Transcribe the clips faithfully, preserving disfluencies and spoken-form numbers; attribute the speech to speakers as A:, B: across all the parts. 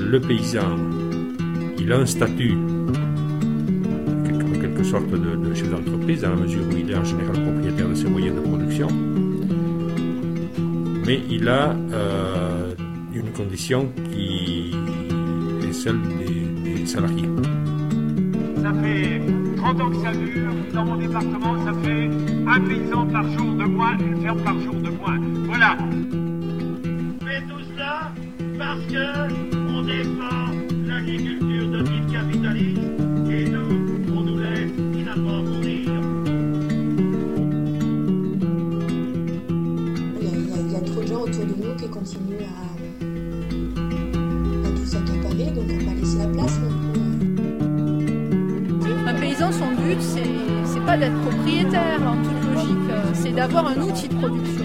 A: le paysan, il a un statut, en quelque sorte, de, de chef d'entreprise, dans la mesure où il est en général propriétaire de ses moyens de production, mais il a euh, une condition qui est celle des, des salariés.
B: Ça fait trente ans que ça dure. Dans mon département, ça fait un paysan par jour de moins, une ferme par jour de moins. Voilà.
C: On fait tout cela parce que on défend l'agriculture de type capitaliste et nous, on nous laisse finalement mourir.
D: Il y, a, il y a trop de gens autour de nous qui continuent à, à tout s'accaparer, donc on va pas laisser la place non plus.
E: Un paysan, son but, c'est, c'est pas d'être propriétaire en toute logique, c'est d'avoir un outil de production.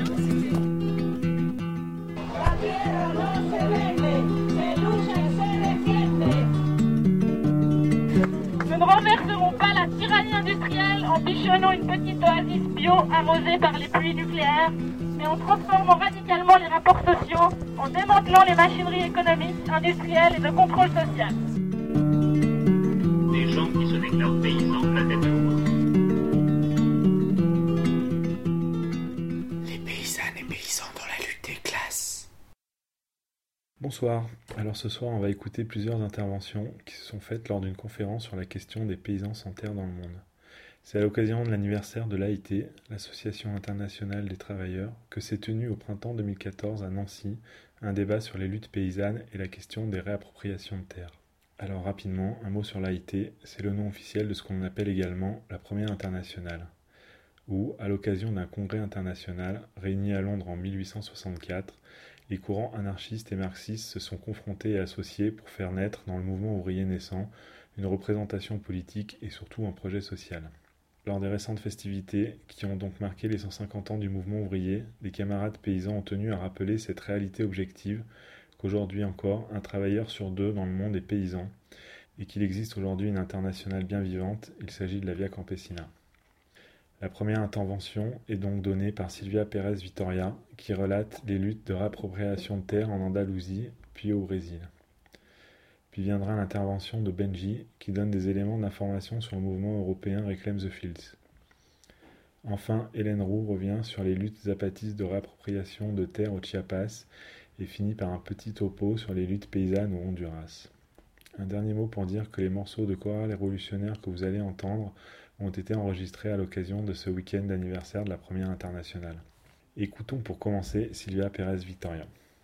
F: Nous ne renverserons pas la tyrannie industrielle en bichonnant une petite oasis bio arrosée par les pluies nucléaires, mais en transformant radicalement les rapports sociaux, en démantelant les machineries économiques, industrielles et de contrôle social.
C: Des gens qui se déclarent paysans de la tête haute.
G: Les paysannes et paysans dans la lutte des classes.
H: Bonsoir, alors ce soir on va écouter plusieurs interventions qui se sont faites lors d'une conférence sur la question des paysans sans terre dans le monde. C'est à l'occasion de l'anniversaire de l'A I T, l'Association internationale des travailleurs, que s'est tenu au printemps deux mille quatorze à Nancy un débat sur les luttes paysannes et la question des réappropriations de terres. Alors rapidement, un mot sur l'A I T, c'est le nom officiel de ce qu'on appelle également la Première Internationale, où, à l'occasion d'un congrès international réuni à Londres en mille huit cent soixante-quatre, les courants anarchistes et marxistes se sont confrontés et associés pour faire naître dans le mouvement ouvrier naissant une représentation politique et surtout un projet social. Lors des récentes festivités, qui ont donc marqué les cent cinquante ans du mouvement ouvrier, des camarades paysans ont tenu à rappeler cette réalité objective qu'aujourd'hui encore, un travailleur sur deux dans le monde est paysan, et qu'il existe aujourd'hui une internationale bien vivante, il s'agit de la Via Campesina. La première intervention est donc donnée par Silvia Pérez Vitoria, qui relate les luttes de réappropriation de terres en Andalousie, puis au Brésil. Puis viendra l'intervention de Benji, qui donne des éléments d'information sur le mouvement européen Reclaim the Fields. Enfin, Hélène Roux revient sur les luttes zapatistes de réappropriation de terres au Chiapas, et finit par un petit topo sur les luttes paysannes au Honduras. Un dernier mot pour dire que les morceaux de chorale révolutionnaire que vous allez entendre ont été enregistrés à l'occasion de ce week-end d'anniversaire de la Première Internationale. Écoutons pour commencer Silvia Pérez Vitoria.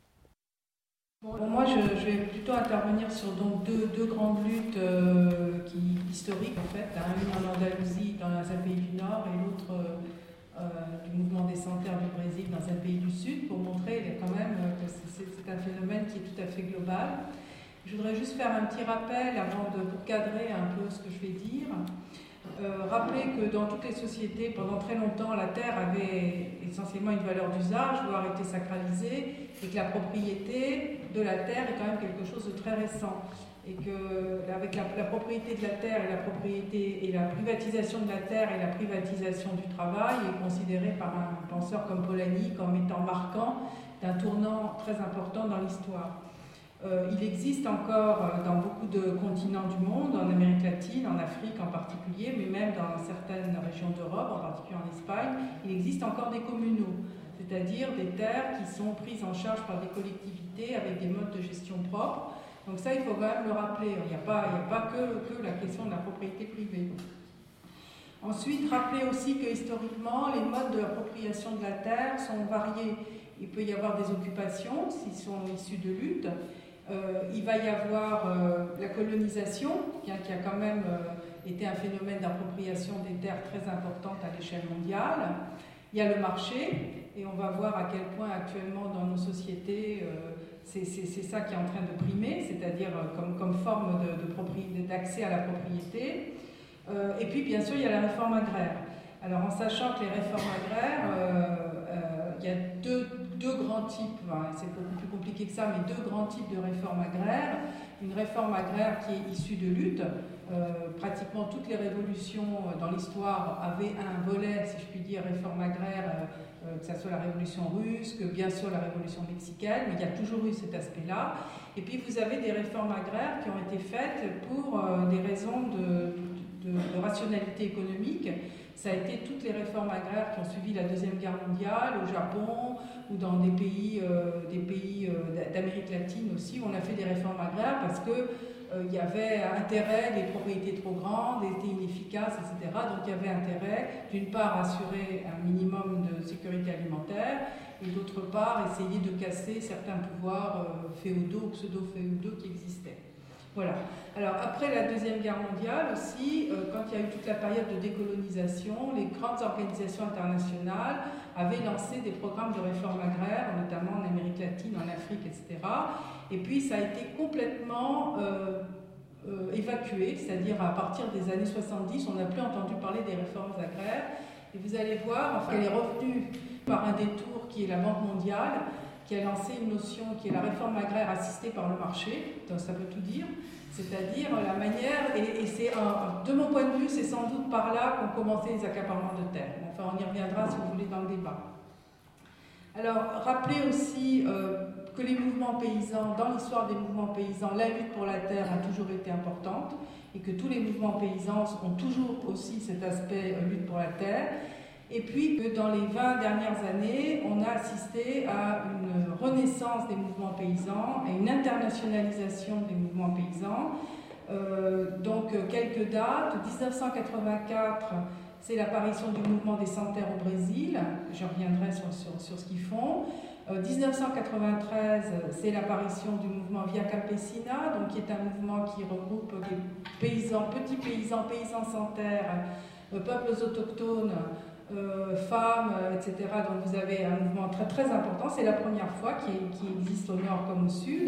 I: Bon, moi, je, je vais plutôt intervenir sur donc, deux, deux grandes luttes euh, qui, historiques, en fait. Hein, une en Andalousie, dans un pays du Nord, et l'autre euh, euh, du mouvement des sans-terre du Brésil, dans un pays du Sud, pour montrer quand même que c'est, c'est un phénomène qui est tout à fait global. Je voudrais juste faire un petit rappel, avant de vous cadrer un peu ce que je vais dire. Euh, rappeler que dans toutes les sociétés, pendant très longtemps, la terre avait essentiellement une valeur d'usage, voire était sacralisée, et que la propriété de la terre est quand même quelque chose de très récent. Et qu'avec la, la propriété de la terre et la propriété et la privatisation de la terre et la privatisation du travail est considérée par un penseur comme Polanyi comme étant marquant d'un tournant très important dans l'histoire. Euh, il existe encore dans beaucoup de continents du monde, en Amérique latine, en Afrique en particulier, mais même dans certaines régions d'Europe, en particulier en Espagne, il existe encore des communaux, c'est-à-dire des terres qui sont prises en charge par des collectivités avec des modes de gestion propres. Donc ça, il faut quand même le rappeler, il n'y a pas, il n'y a pas que, que la question de la propriété privée. Ensuite, rappeler aussi que historiquement, les modes de l'appropriation de la terre sont variés. Il peut y avoir des occupations, s'ils sont issus de luttes. Euh, il va y avoir euh, la colonisation, qui a, qui a quand même euh, été un phénomène d'appropriation des terres très importante à l'échelle mondiale. Il y a le marché, et on va voir à quel point actuellement dans nos sociétés, euh, c'est, c'est, c'est ça qui est en train de primer, c'est-à-dire euh, comme, comme forme de, de propri- d'accès à la propriété. Euh, et puis bien sûr, il y a la réforme agraire. Alors en sachant que les réformes agraires, euh, euh, il y a deux deux grands types, hein, c'est beaucoup plus compliqué que ça, mais deux grands types de réformes agraires. Une réforme agraire qui est issue de lutte. Euh, pratiquement toutes les révolutions dans l'histoire avaient un volet, si je puis dire, réforme agraire, euh, euh, que ce soit la révolution russe, que bien sûr la révolution mexicaine, mais il y a toujours eu cet aspect-là. Et puis vous avez des réformes agraires qui ont été faites pour euh, des raisons de, de, de rationalité économique. Ça a été toutes les réformes agraires qui ont suivi la Deuxième Guerre mondiale, au Japon ou dans des pays, euh, des pays euh, d'Amérique latine aussi, où on a fait des réformes agraires parce que euh, il y avait intérêt, les propriétés trop grandes, étaient inefficaces, et cetera. Donc il y avait intérêt, d'une part, à assurer un minimum de sécurité alimentaire, et d'autre part, essayer de casser certains pouvoirs euh, féodaux, pseudo-féodaux qui existaient. Voilà. Alors après la Deuxième Guerre mondiale aussi, euh, quand il y a eu toute la période de décolonisation, les grandes organisations internationales avaient lancé des programmes de réforme agraire, notamment en Amérique latine, en Afrique, et cetera. Et puis ça a été complètement euh, euh, évacué, c'est-à-dire à partir des années soixante-dix, on n'a plus entendu parler des réformes agraires. Et vous allez voir, enfin, elle est revenue par un détour qui est la Banque mondiale, qui a lancé une notion qui est la réforme agraire assistée par le marché, donc ça veut tout dire, c'est-à-dire la manière, et, et c'est un, de mon point de vue, c'est sans doute par là qu'ont commencé les accaparements de terre. Enfin, on y reviendra si vous voulez dans le débat. Alors, rappelez aussi euh, que les mouvements paysans, dans l'histoire des mouvements paysans, la lutte pour la terre a toujours été importante, et que tous les mouvements paysans ont toujours aussi cet aspect euh, lutte pour la terre. Et puis que dans les vingt dernières années, on a assisté à une renaissance des mouvements paysans et une internationalisation des mouvements paysans. Euh, donc quelques dates. dix-neuf cent quatre-vingt-quatre, c'est l'apparition du mouvement des Sans-Terre au Brésil. Je reviendrai sur, sur, sur ce qu'ils font. Euh, dix-neuf cent quatre-vingt-treize, c'est l'apparition du mouvement Via Campesina, donc qui est un mouvement qui regroupe des paysans, petits paysans, paysans sans terre, euh, peuples autochtones, Euh, femmes, euh, et cetera. Donc vous avez un mouvement très très important. C'est la première fois qu'il qui existe au nord comme au sud.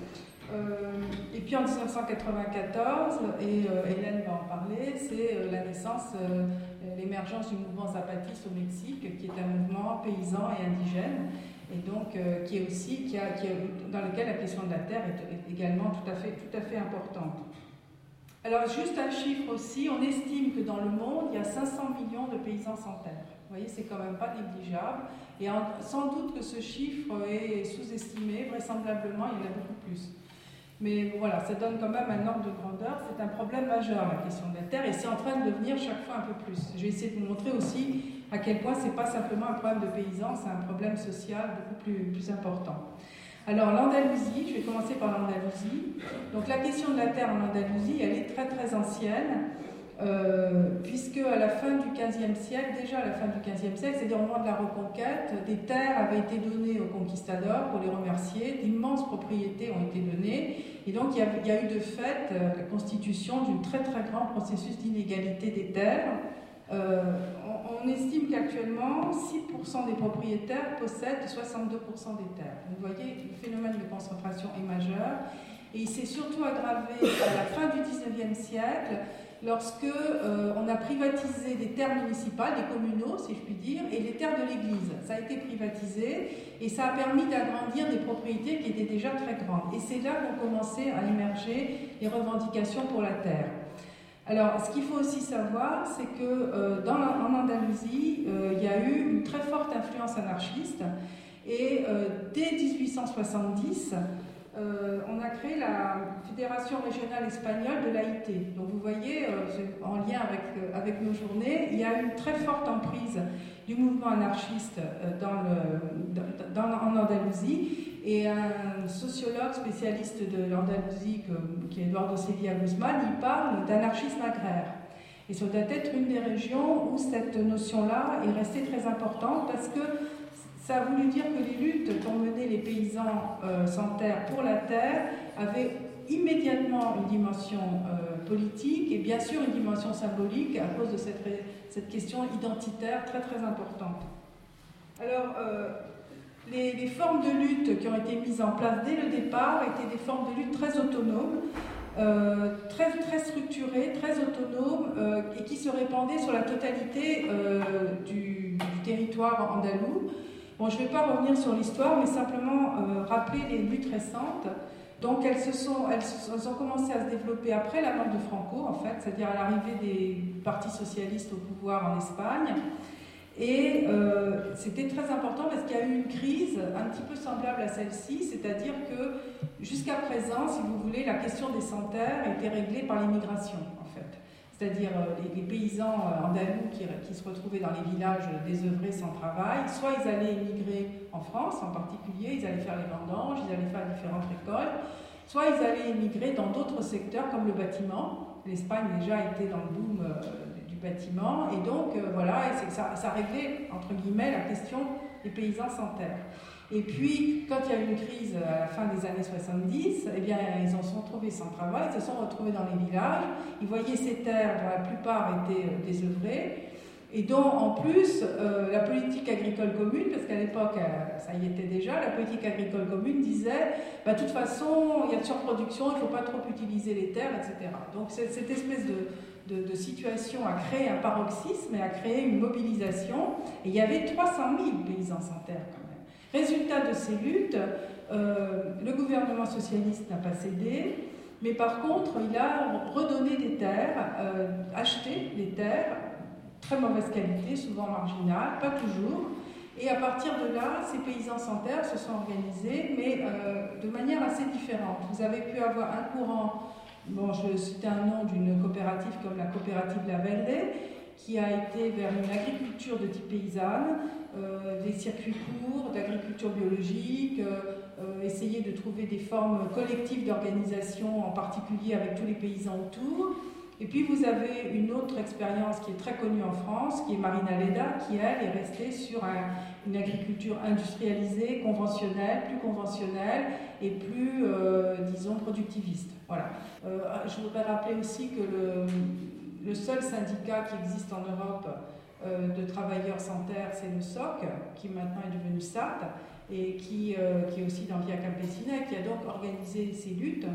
I: Euh, et puis en dix-neuf cent quatre-vingt-quatorze, et euh, Hélène va en parler, c'est euh, la naissance, euh, l'émergence du mouvement zapatiste au Mexique, qui est un mouvement paysan et indigène, et donc euh, qui est aussi, qui a, qui a, dans lequel la question de la terre est, est également tout à fait, tout à fait importante. Alors, juste un chiffre aussi, on estime que dans le monde, il y a cinq cents millions de paysans sans terre. Vous voyez, c'est quand même pas négligeable. Et en, sans doute que ce chiffre est sous-estimé, vraisemblablement, il y en a beaucoup plus. Mais voilà, ça donne quand même un ordre de grandeur. C'est un problème majeur, la question de la terre, et c'est en train de devenir chaque fois un peu plus. Je vais essayer de vous montrer aussi à quel point ce n'est pas simplement un problème de paysans, c'est un problème social beaucoup plus, plus important. Alors l'Andalousie, je vais commencer par l'Andalousie. Donc la question de la terre en Andalousie, elle est très très ancienne, euh, puisque à la fin du quinzième siècle, déjà à la fin du quinzième siècle, c'est-à-dire au moment de la Reconquête, des terres avaient été données aux conquistadors pour les remercier, d'immenses propriétés ont été données, et donc il y a, il y a eu de fait euh, la constitution d'un très très grand processus d'inégalité des terres. Euh, on, on estime qu'actuellement six pour cent des propriétaires possèdent soixante-deux pour cent des terres. Vous voyez, le phénomène de concentration est majeur, et il s'est surtout aggravé à la fin du dix-neuvième siècle, lorsque euh, on a privatisé des terres municipales, des communaux si je puis dire, et les terres de l'église. Ça a été privatisé et ça a permis d'agrandir des propriétés qui étaient déjà très grandes. Et c'est là qu'ont commencé à émerger les revendications pour la terre. Alors, ce qu'il faut aussi savoir, c'est que euh, dans la, en Andalousie, euh, il y a eu une très forte influence anarchiste, et euh, dès dix-huit cent soixante-dix, euh, on a créé la Fédération régionale espagnole de l'A I T. Donc vous voyez, euh, en lien avec, euh, avec nos journées, il y a une très forte emprise du mouvement anarchiste euh, dans le, dans, dans, en Andalousie. Et un sociologue spécialiste de l'Andalousie, qui est Eduardo Celia Guzman, il parle d'anarchisme agraire. Et ça doit être une des régions où cette notion-là est restée très importante, parce que ça a voulu dire que les luttes qu'ont menées les paysans euh, sans terre pour la terre avaient immédiatement une dimension euh, politique et bien sûr une dimension symbolique à cause de cette, cette question identitaire très très importante. Alors, euh, Les, les formes de lutte qui ont été mises en place dès le départ étaient des formes de lutte très autonomes, euh, très, très structurées, très autonomes, euh, et qui se répandaient sur la totalité euh, du, du territoire andalou. Bon, je ne vais pas revenir sur l'histoire, mais simplement euh, rappeler les luttes récentes. Donc elles, se sont, elles, elles ont commencé à se développer après la mort de Franco, en fait, c'est-à-dire à l'arrivée des partis socialistes au pouvoir en Espagne. Et euh, c'était très important parce qu'il y a eu une crise un petit peu semblable à celle-ci, c'est-à-dire que jusqu'à présent, si vous voulez, la question des sans-terre était réglée par l'immigration, en fait. C'est-à-dire euh, les, les paysans euh, andalous qui, qui se retrouvaient dans les villages désœuvrés sans travail, soit ils allaient émigrer en France en particulier, ils allaient faire les vendanges, ils allaient faire différentes récoltes, soit ils allaient émigrer dans d'autres secteurs comme le bâtiment. L'Espagne déjà était dans le boom euh, du bâtiment, et donc euh, voilà, et c'est que ça, ça réglait entre guillemets la question des paysans sans terre. Et puis, quand il y a eu une crise à la fin des années soixante-dix, eh bien, ils en sont retrouvés sans travail, ils se sont retrouvés dans les villages, ils voyaient ces terres dont la plupart étaient euh, désœuvrées, et dont en plus euh, la politique agricole commune, parce qu'à l'époque euh, ça y était déjà, la politique agricole commune disait bah, de toute façon il y a de surproduction, il ne faut pas trop utiliser les terres, et cetera. Donc cette, cette espèce de, de, de situation a créé un paroxysme et a créé une mobilisation, et il y avait trois cent mille paysans sans terre quand même. Résultat de ces luttes, euh, le gouvernement socialiste n'a pas cédé, mais par contre il a redonné des terres, euh, acheté des terres, très mauvaise qualité, souvent marginale, pas toujours. Et à partir de là, ces paysans sans terre se sont organisés, mais euh, de manière assez différente. Vous avez pu avoir un courant, bon, je citais un nom d'une coopérative comme la coopérative La Verde, qui a été vers une agriculture de type paysanne, euh, des circuits courts, d'agriculture biologique, euh, euh, essayer de trouver des formes collectives d'organisation, en particulier avec tous les paysans autour. Et puis vous avez une autre expérience qui est très connue en France, qui est Marina Leda, qui elle est restée sur un, une agriculture industrialisée, conventionnelle, plus conventionnelle et plus, euh, disons, productiviste. Voilà. Euh, je voudrais rappeler aussi que le, le seul syndicat qui existe en Europe euh, de travailleurs sans terre, c'est le S O C, qui maintenant est devenu S A T, et qui, euh, qui est aussi dans Via Campesina, qui a donc organisé ces luttes.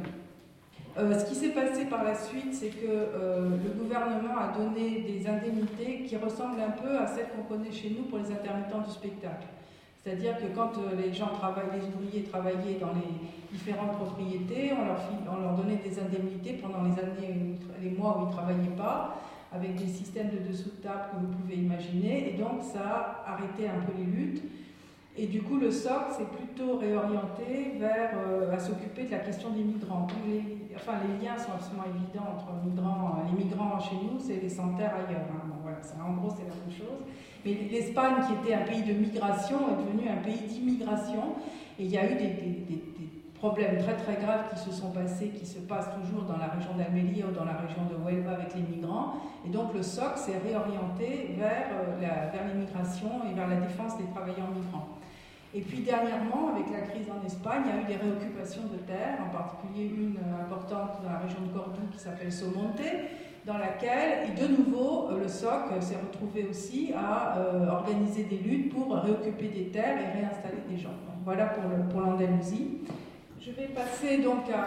I: Euh, ce qui s'est passé par la suite, c'est que euh, le gouvernement a donné des indemnités qui ressemblent un peu à celles qu'on connaît chez nous pour les intermittents du spectacle. C'est-à-dire que quand euh, les gens travaillent, les ouvriers travaillaient dans les différentes propriétés, on leur, on leur donnait des indemnités pendant les années, les mois où ils ne travaillaient pas, avec des systèmes de dessous de table que vous pouvez imaginer, et donc ça a arrêté un peu les luttes. Et du coup, le S O C s'est plutôt réorienté vers euh, à s'occuper de la question des migrants. Les, enfin, les liens sont absolument évidents entre migrants, les migrants chez nous, c'est les sans-terre ailleurs. Hein. Bon, voilà, en gros, c'est la même chose. Mais l'Espagne, qui était un pays de migration, est devenue un pays d'immigration. Et il y a eu des, des, des, des problèmes très très graves qui se sont passés, qui se passent toujours dans la région d'Almería ou dans la région de Huelva avec les migrants. Et donc le S O C s'est réorienté vers, euh, la, vers l'immigration et vers la défense des travailleurs migrants. Et puis dernièrement, avec la crise en Espagne, il y a eu des réoccupations de terres, en particulier une importante dans la région de Cordoue qui s'appelle Somonte, dans laquelle, et de nouveau, le S O C s'est retrouvé aussi à euh, organiser des luttes pour réoccuper des terres et réinstaller des gens. Donc, voilà pour, le, pour l'Andalousie. Je vais passer donc à,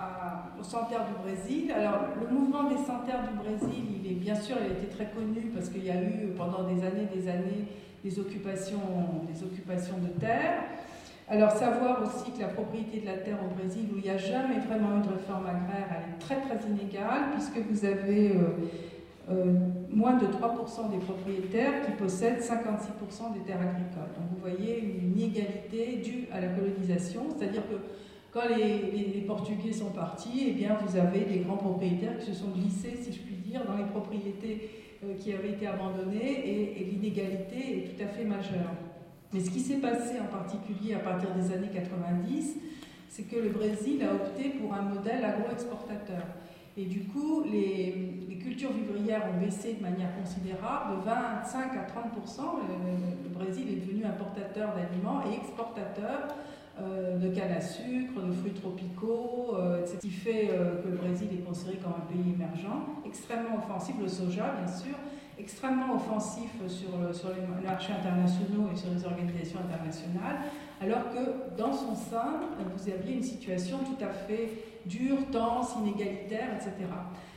I: à, au sans-terre du Brésil. Alors, le mouvement des sans-terre du Brésil, il est bien sûr, il a été très connu parce qu'il y a eu pendant des années, des années, des occupations, des occupations de terre. Alors, savoir aussi que la propriété de la terre au Brésil, où il n'y a jamais vraiment eu de réforme agraire, elle est très très inégale, puisque vous avez euh, euh, moins de trois pour cent des propriétaires qui possèdent cinquante-six pour cent des terres agricoles. Donc, vous voyez une inégalité due à la colonisation, c'est-à-dire que quand les, les, les Portugais sont partis, eh bien, vous avez des grands propriétaires qui se sont glissés, si je puis dire, dans les propriétés euh, qui avaient été abandonnées, et, et l'inégalité est tout à fait majeure. Mais ce qui s'est passé en particulier à partir des années quatre-vingt-dix, c'est que le Brésil a opté pour un modèle agro-exportateur. Et du coup, les, les cultures vivrières ont baissé de manière considérable, de vingt-cinq à trente pour cent. Le, le Brésil est devenu importateur d'aliments et exportateur Euh, de canne à sucre, de fruits tropicaux, euh, ce qui fait euh, que le Brésil est considéré comme un pays émergent, extrêmement offensif, le soja bien sûr, extrêmement offensif sur, le, sur les marchés internationaux et sur les organisations internationales, alors que dans son sein, vous aviez une situation tout à fait dure, tense, inégalitaire, et cetera.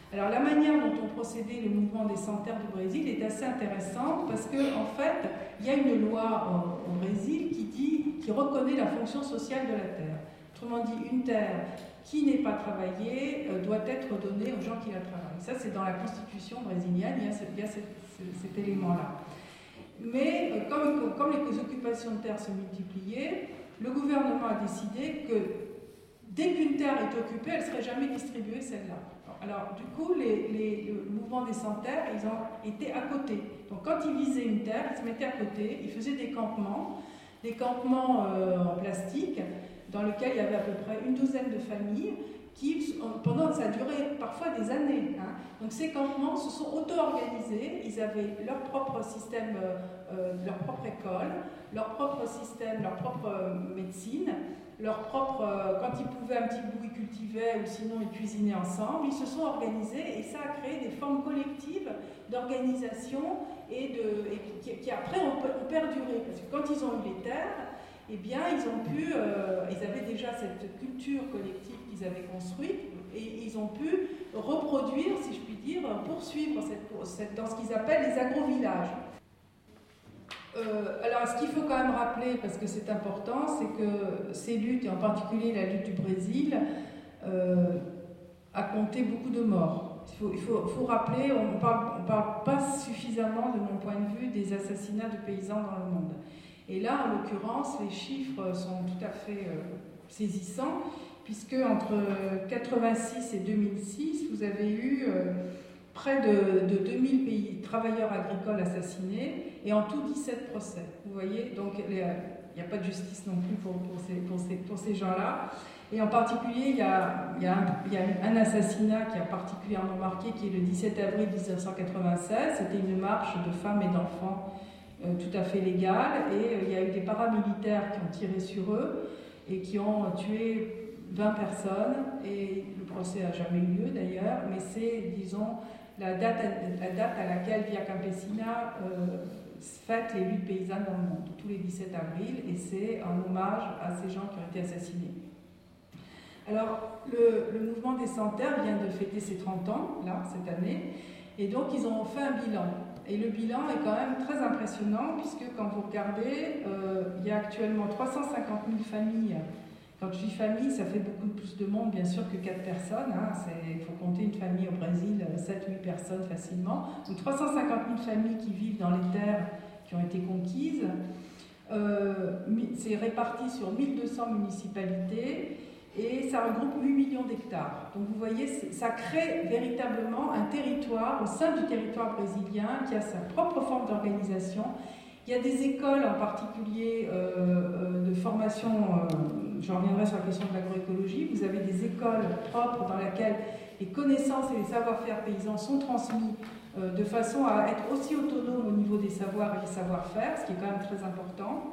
I: Alors la manière dont on procédait le mouvement des Sans-Terre du Brésil est assez intéressante parce qu'en en fait, il y a une loi au, au Brésil qui dit, qui reconnaît la fonction sociale de la terre. Autrement dit, une terre qui n'est pas travaillée euh, doit être donnée aux gens qui la travaillent. Ça, c'est dans la constitution brésilienne, il y a, ce, il y a cet, cet élément-là. Mais euh, comme, comme les occupations de terre se multipliaient, le gouvernement a décidé que dès qu'une terre est occupée, elle ne serait jamais distribuée, celle-là. Alors, du coup, les, les, le mouvement des Sans-Terre, ils ont été à côté. Donc, quand ils visaient une terre, ils se mettaient à côté, ils faisaient des campements, des campements euh, en plastique, dans lesquels il y avait à peu près une douzaine de familles, qui, pendant, ça a duré parfois des années. Hein. Donc, ces campements se sont auto-organisés, ils avaient leur propre système, euh, leur propre école, leur propre système, leur propre euh, médecine, leur propre, euh, quand ils pouvaient un petit bout, ils cultivaient, ou sinon ils cuisinaient ensemble. Ils se sont organisés et ça a créé des formes collectives d'organisation et, de, et qui, qui après ont, ont perduré. Parce que quand ils ont eu les terres, eh bien, ils ont pu, euh, ils avaient déjà cette culture collective qu'ils avaient construite et ils ont pu reproduire, si je puis dire, poursuivre cette, cette, dans ce qu'ils appellent les agrovillages. Euh, alors, ce qu'il faut quand même rappeler, parce que c'est important, c'est que ces luttes, et en particulier la lutte du Brésil, euh, a compté beaucoup de morts. Il faut, il faut, faut rappeler, on ne parle, on parle pas suffisamment, de mon point de vue, des assassinats de paysans dans le monde. Et là, en l'occurrence, les chiffres sont tout à fait euh, saisissants, puisque entre quatre-vingt-six et deux mille six, vous avez eu euh, près de, de deux mille pays, travailleurs agricoles assassinés, et en tout dix-sept procès. Vous voyez, donc il n'y a pas de justice non plus pour, pour ces, pour ces, pour ces gens-là. Et en particulier, il y, a, il, y a un, il y a un assassinat qui a particulièrement marqué, qui est le dix-sept avril mille neuf cent quatre-vingt-seize. C'était une marche de femmes et d'enfants euh, tout à fait légale, et euh, il y a eu des paramilitaires qui ont tiré sur eux et qui ont tué vingt personnes, et le procès n'a jamais eu lieu d'ailleurs, mais c'est, disons, la date, la date à laquelle Via Campesina euh, fête les luttes paysannes dans le monde, tous les dix-sept avril, et c'est un hommage à ces gens qui ont été assassinés. Alors, le, le mouvement des Sans-Terre vient de fêter ses trente ans, là, cette année, et donc ils ont fait un bilan. Et le bilan est quand même très impressionnant, puisque quand vous regardez, euh, il y a actuellement trois cent cinquante mille familles. Quand je dis famille, ça fait beaucoup plus de monde, bien sûr, que quatre personnes. Hein. Il faut compter une famille au Brésil, sept à huit personnes facilement. Donc trois cent cinquante mille familles qui vivent dans les terres qui ont été conquises. Euh, c'est réparti sur mille deux cents municipalités et ça regroupe huit millions d'hectares. Donc vous voyez, ça crée véritablement un territoire au sein du territoire brésilien qui a sa propre forme d'organisation. Il y a des écoles en particulier euh, de formation, euh, je reviendrai sur la question de l'agroécologie, vous avez des écoles propres dans lesquelles les connaissances et les savoir-faire paysans sont transmis euh, de façon à être aussi autonomes au niveau des savoirs et des savoir-faire, ce qui est quand même très important.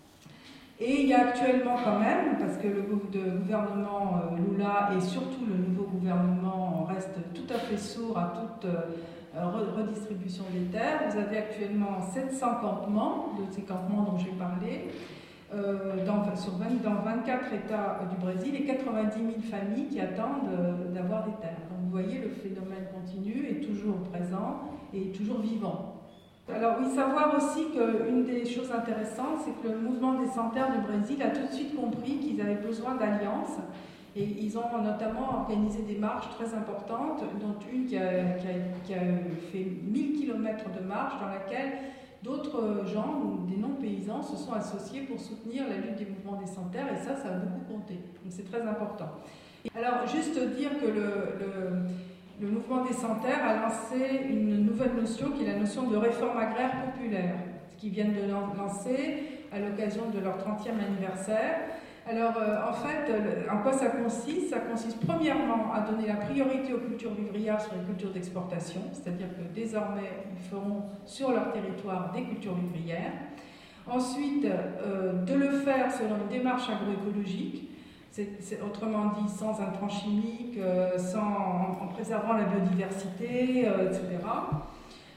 I: Et il y a actuellement quand même, parce que le gouvernement euh, Lula et surtout le nouveau gouvernement reste tout à fait sourd à toute euh, redistribution des terres, vous avez actuellement sept cents campements, de ces campements dont j'ai parlé, euh, dans, sur vingt, dans vingt-quatre États du Brésil et quatre-vingt-dix mille familles qui attendent euh, d'avoir des terres. Donc vous voyez, le phénomène continue, est toujours présent et toujours vivant. Alors oui, savoir aussi qu'une des choses intéressantes, c'est que le mouvement des Sans-Terre du Brésil a tout de suite compris qu'ils avaient besoin d'alliances, et ils ont notamment organisé des marches très importantes, dont une qui a, qui a, qui a fait mille kilomètres de marche, dans laquelle d'autres gens, des non-paysans, se sont associés pour soutenir la lutte des mouvements des Sans-Terre, et ça, ça a beaucoup compté. Donc c'est très important. Alors juste dire que le... le Le mouvement des Sans-Terre a lancé une nouvelle notion qui est la notion de réforme agraire populaire, ce qu'ils viennent de lancer à l'occasion de leur trentième anniversaire. Alors, euh, en fait, le, en quoi ça consiste? Ça consiste premièrement à donner la priorité aux cultures vivrières sur les cultures d'exportation, c'est-à-dire que désormais, ils feront sur leur territoire des cultures vivrières. Ensuite, euh, de le faire selon une démarche agroécologique, C'est, c'est, autrement dit, sans intrants chimiques, euh, sans, en, en préservant la biodiversité, euh, et cetera.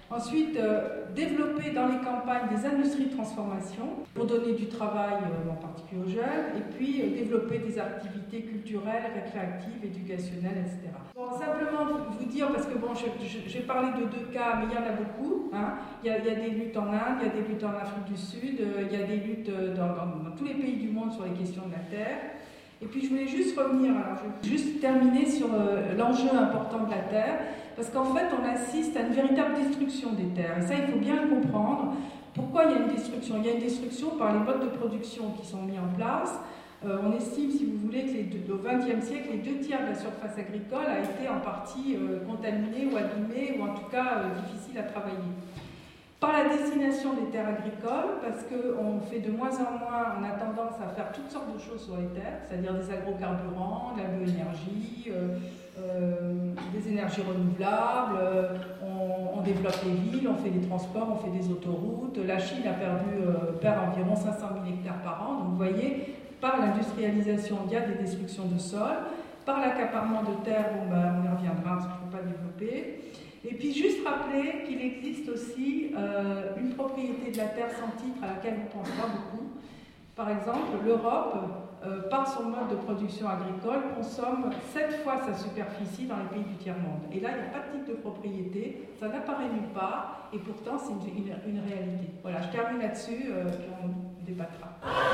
I: Ensuite, euh, développer dans les campagnes des industries de transformation pour donner du travail, euh, en particulier aux jeunes, et puis euh, développer des activités culturelles, récréatives, éducationnelles, et cetera. Bon, simplement vous dire, parce que bon, j'ai parlé de deux cas, mais il y en a beaucoup. Hein. Il, y a, il y a des luttes en Inde, il y a des luttes en Afrique du Sud, euh, il y a des luttes dans, dans, dans tous les pays du monde sur les questions de la terre. Et puis je voulais juste revenir, alors je vais juste terminer sur euh, l'enjeu important de la terre, parce qu'en fait on assiste à une véritable destruction des terres, et ça il faut bien le comprendre. Pourquoi il y a une destruction? Il y a une destruction par les modes de production qui sont mis en place. Euh, on estime, si vous voulez, que les deux, au vingtième siècle, les deux tiers de la surface agricole a été en partie euh, contaminée ou abîmée, ou en tout cas euh, difficile à travailler. Par la destination des terres agricoles, parce qu'on fait de moins en moins, on a tendance à faire toutes sortes de choses sur les terres, c'est-à-dire des agrocarburants, de la bioénergie, euh, euh, des énergies renouvelables, euh, on, on développe les villes, on fait des transports, on fait des autoroutes. La Chine a perdu, euh, perd environ cinq cent mille hectares par an, donc vous voyez, par l'industrialisation, il y a des destructions de sol, par l'accaparement de terres, bon, ben, on y reviendra, parce qu'il ne faut pas développer. Et puis juste rappeler qu'il existe aussi euh, une propriété de la terre sans titre à laquelle on ne pense pas beaucoup. Par exemple, l'Europe, euh, par son mode de production agricole, consomme sept fois sa superficie dans les pays du tiers-monde. Et là, il n'y a pas de titre de propriété, ça n'apparaît nulle part, et pourtant c'est une, une, une réalité. Voilà, je termine là-dessus, euh, puis on débattra.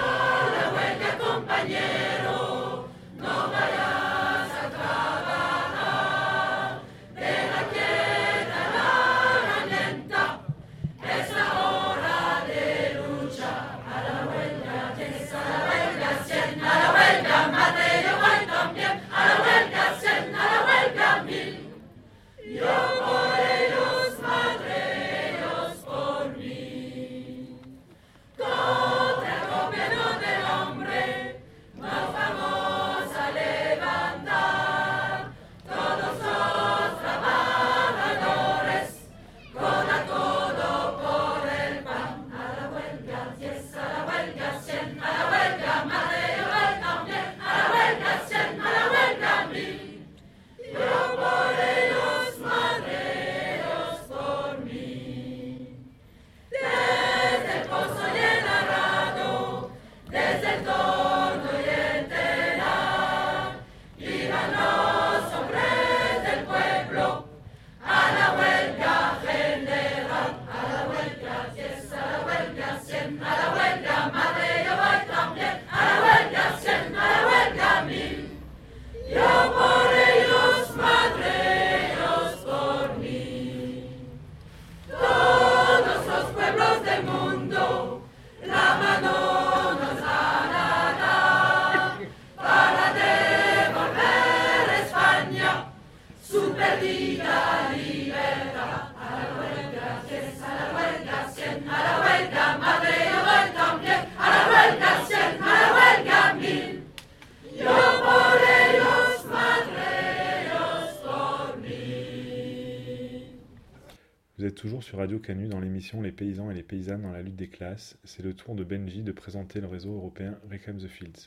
H: Vous êtes toujours sur Radio Canu dans l'émission Les paysans et les paysannes dans la lutte des classes. C'est le tour de Benji de présenter le réseau européen Reclaim the Fields.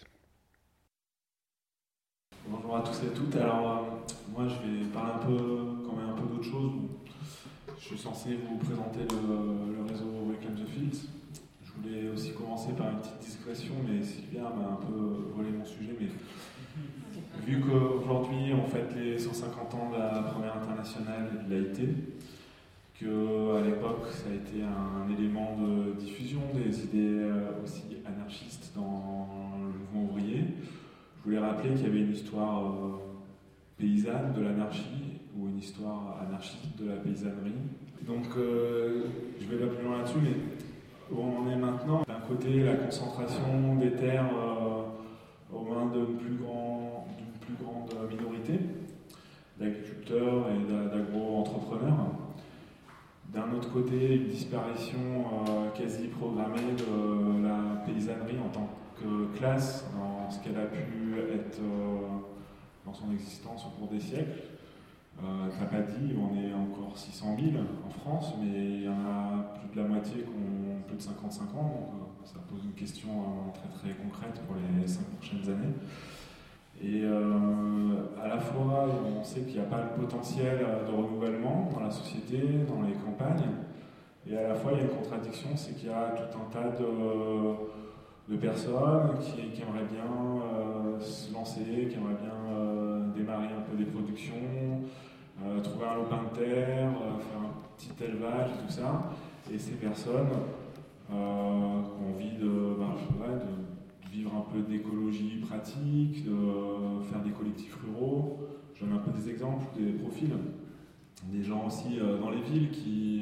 J: Bonjour à tous et à toutes. Alors, euh, moi je vais parler un peu, quand même un peu d'autre chose. Je suis censé vous présenter le, le réseau Reclaim the Fields. Je voulais aussi commencer par une petite discrétion, mais Sylvia m'a un peu volé mon sujet. Mais vu qu'aujourd'hui on fête les cent cinquante ans de la première internationale de l'A I T, qu'à l'époque ça a été un élément de diffusion des idées aussi anarchistes dans le mouvement ouvrier, je voulais rappeler qu'il y avait une histoire euh, paysanne de l'anarchie ou une histoire anarchiste de la paysannerie. Donc euh, je vais pas plus loin là-dessus, mais où on en est maintenant, d'un côté la concentration des terres euh, aux mains d'une plus, grand, d'une plus grande minorité d'agriculteurs et d'agro-entrepreneurs. D'un autre côté, une disparition euh, quasi programmée de la paysannerie en tant que classe, dans ce qu'elle a pu être euh, dans son existence au cours des siècles. Euh, t'as pas dit, on est encore six cent mille en France, mais il y en a plus de la moitié qui ont plus de cinquante-cinq ans, donc euh, ça pose une question euh, très très concrète pour les cinq prochaines années. Et euh, à la fois, on sait qu'il y a a pas le potentiel de renouvellement dans la société, dans les campagnes. Et à la fois, il y a une contradiction, c'est qu'il y a tout un tas de, de personnes qui, qui aimeraient bien euh, se lancer, qui aimeraient bien euh, démarrer un peu des productions, euh, trouver un lopin de terre, euh, faire un petit élevage et tout ça. Et ces personnes euh, ont envie de, ben, ouais, de vivre un peu d'écologie pratique, de faire des collectifs ruraux. Je donne un peu des exemples, des profils. Des gens aussi euh, dans les villes qui,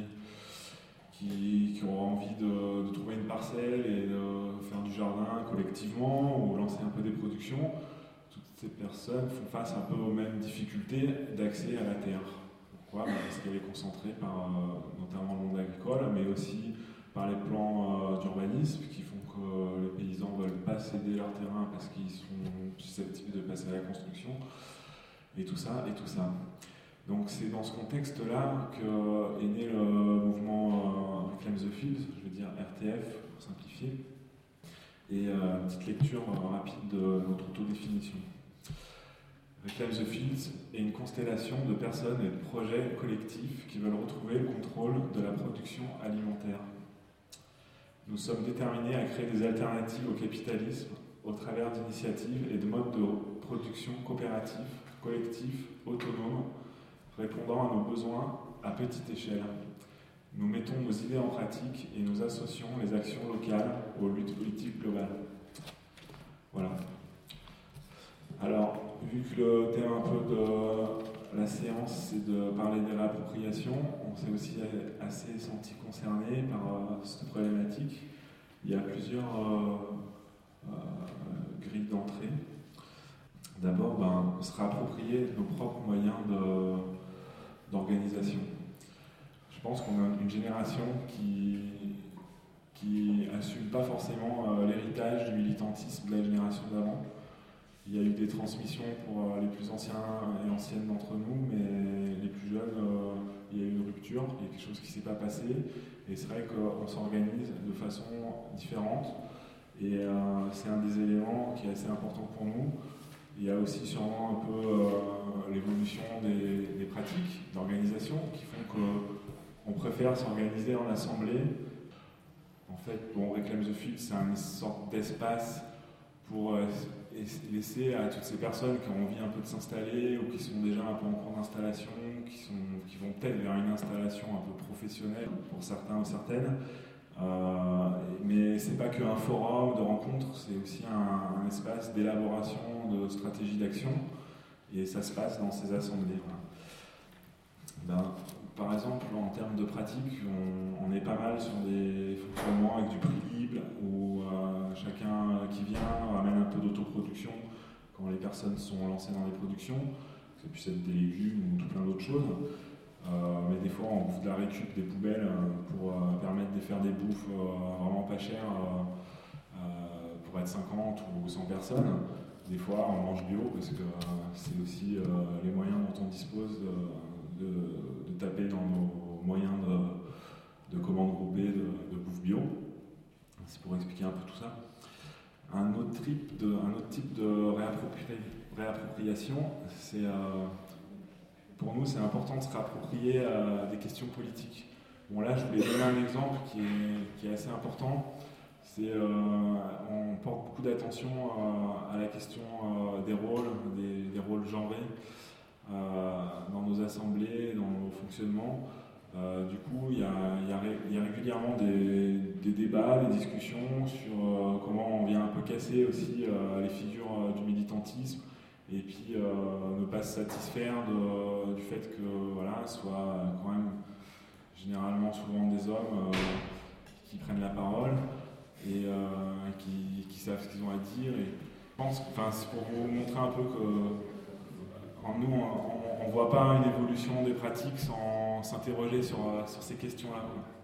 J: qui, qui ont envie de, de trouver une parcelle et de faire du jardin collectivement ou lancer un peu des productions. Toutes ces personnes font face un peu aux mêmes difficultés d'accès à la terre. Pourquoi ? Parce qu'elle est concentrée par euh, notamment le monde agricole, mais aussi par les plans euh, d'urbanisme qui font que les paysans ne veulent pas céder leur terrain parce qu'ils sont susceptibles de passer à la construction. Et tout ça, et tout ça. Donc c'est dans ce contexte-là qu'est né le mouvement euh, Reclaim the Fields, je veux dire R T F pour simplifier, et euh, une petite lecture euh, rapide de notre autodéfinition. Reclaim the Fields est une constellation de personnes et de projets collectifs qui veulent retrouver le contrôle de la production alimentaire. Nous sommes déterminés à créer des alternatives au capitalisme au travers d'initiatives et de modes de production coopératifs, collectifs, autonomes, répondant à nos besoins à petite échelle. Nous mettons nos idées en pratique et nous associons les actions locales aux luttes politiques globales. Voilà. Alors, vu que le thème un peu de la séance, c'est de parler des réappropriations, on s'est aussi assez senti concerné par euh, cette problématique. Il y a plusieurs euh, euh, grilles d'entrée. D'abord, ben, se réapproprier nos propres moyens de, d'organisation. Je pense qu'on a une génération qui qui n'assume pas forcément euh, l'héritage du militantisme de la génération d'avant. Il y a eu des transmissions pour euh, les plus anciens et anciennes d'entre nous, mais les plus jeunes, euh, il y a eu une rupture, il y a quelque chose qui ne s'est pas passé, et c'est vrai qu'on s'organise de façon différente, et euh, c'est un des éléments qui est assez important pour nous. Il y a aussi sûrement un peu euh, l'évolution des, des pratiques d'organisation qui font qu'on préfère s'organiser en assemblée. En fait, bon, Reclaim the Fields, c'est une sorte d'espace pour euh, laisser à toutes ces personnes qui ont envie un peu de s'installer ou qui sont déjà un peu en cours d'installation, qui, sont, qui vont peut-être vers une installation un peu professionnelle pour certains ou certaines. Euh, mais c'est pas qu'un forum de rencontre, c'est aussi un, un espace d'élaboration de stratégies d'action, et ça se passe dans ces assemblées. Ben, par exemple, en termes de pratique, on, on est pas mal sur des fonctionnements avec du prix libre, où euh, chacun qui vient amène un peu d'autoproduction quand les personnes sont lancées dans les productions. Ça puisse être des légumes ou tout plein d'autres choses. Euh, mais des fois, on bouffe de la récup des poubelles euh, pour euh, permettre de faire des bouffes euh, vraiment pas chères euh, euh, pour être cinquante ou cent personnes. Des fois, on mange bio parce que euh, c'est aussi euh, les moyens dont on dispose de, de, de taper dans nos moyens de, de commandes groupées de, de bouffe bio. C'est pour expliquer un peu tout ça. Un autre type de, un autre type de réappropri réappropriation, c'est... Euh, pour nous, c'est important de se réapproprier euh, des questions politiques. Bon, là, je voulais donner un exemple qui est, qui est assez important. C'est, euh, on porte beaucoup d'attention euh, à la question euh, des rôles, des, des rôles genrés euh, dans nos assemblées, dans nos fonctionnements. Euh, du coup, il y a, il y a, il y a régulièrement des, des débats, des discussions sur euh, comment on vient un peu casser aussi euh, les figures euh, du militantisme. Et puis euh, ne pas se satisfaire de, du fait que voilà, ce soit quand même généralement souvent des hommes euh, qui prennent la parole et euh, qui, qui savent ce qu'ils ont à dire. Et je pense, enfin, c'est pour vous montrer un peu que en nous, on ne voit pas une évolution des pratiques sans s'interroger sur, sur ces questions-là.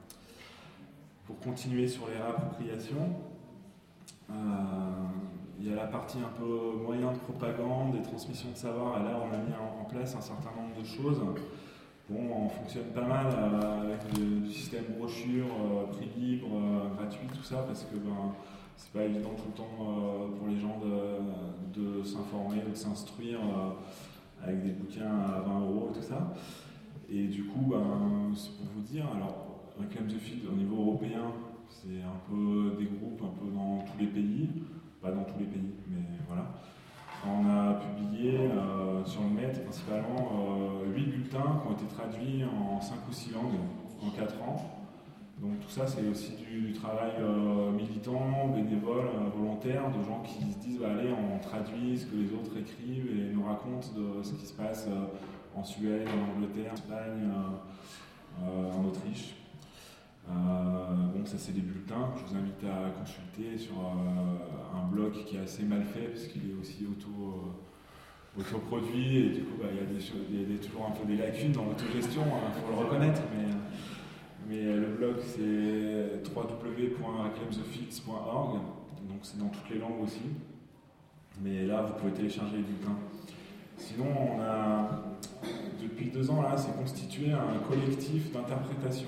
J: Pour continuer sur les réappropriations, euh, il y a la partie un peu moyen de propagande et transmission de savoir, et là on a mis en place un certain nombre de choses. Bon, on fonctionne pas mal euh, avec le, le système brochure, euh, prix libre, euh, gratuit, tout ça, parce que ben, c'est pas évident tout le temps euh, pour les gens de, de s'informer ou de s'instruire euh, avec des bouquins à vingt euros et tout ça. Et du coup, ben, c'est pour vous dire, alors Reclaim the Field au niveau européen, c'est un peu des groupes un peu dans tous les pays, pas dans tous les pays, mais voilà. On a publié euh, sur le net principalement huit euh, bulletins qui ont été traduits en cinq ou six langues en quatre ans. Donc tout ça c'est aussi du, du travail euh, militant, bénévole, euh, volontaire, de gens qui se disent bah, allez on traduit ce que les autres écrivent et nous racontent de ce qui se passe euh, en Suède, en Angleterre, en Espagne, euh, euh, en Autriche. Euh, bon, ça c'est des bulletins que je vous invite à consulter sur euh, un blog qui est assez mal fait parce qu'il est aussi auto, euh, autoproduit et du coup bah, il y a, des choses, il y a des, toujours un peu des lacunes dans l'autogestion, il hein, faut le reconnaître, mais, mais le blog c'est w w w point reclaim the fields point org, donc c'est dans toutes les langues aussi, mais là vous pouvez télécharger les bulletins. Sinon on a depuis deux ans là c'est constitué un collectif d'interprétation.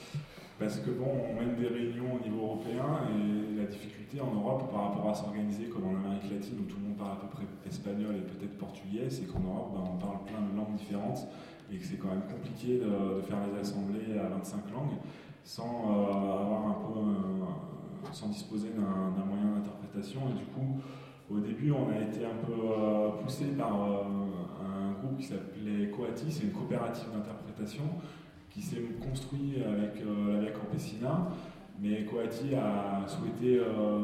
J: Parce que bon, on mène des réunions au niveau européen et la difficulté en Europe par rapport à s'organiser comme en Amérique latine où tout le monde parle à peu près espagnol et peut-être portugais, c'est qu'en Europe ben, on parle plein de langues différentes et que c'est quand même compliqué de, de faire les assemblées à vingt-cinq langues sans euh, avoir un peu, euh, sans disposer d'un, d'un moyen d'interprétation. Et du coup, au début, on a été un peu euh, poussé par euh, un groupe qui s'appelait Coati, c'est une coopérative d'interprétation qui s'est construit avec euh, la Via Campesina, mais Coati a souhaité euh,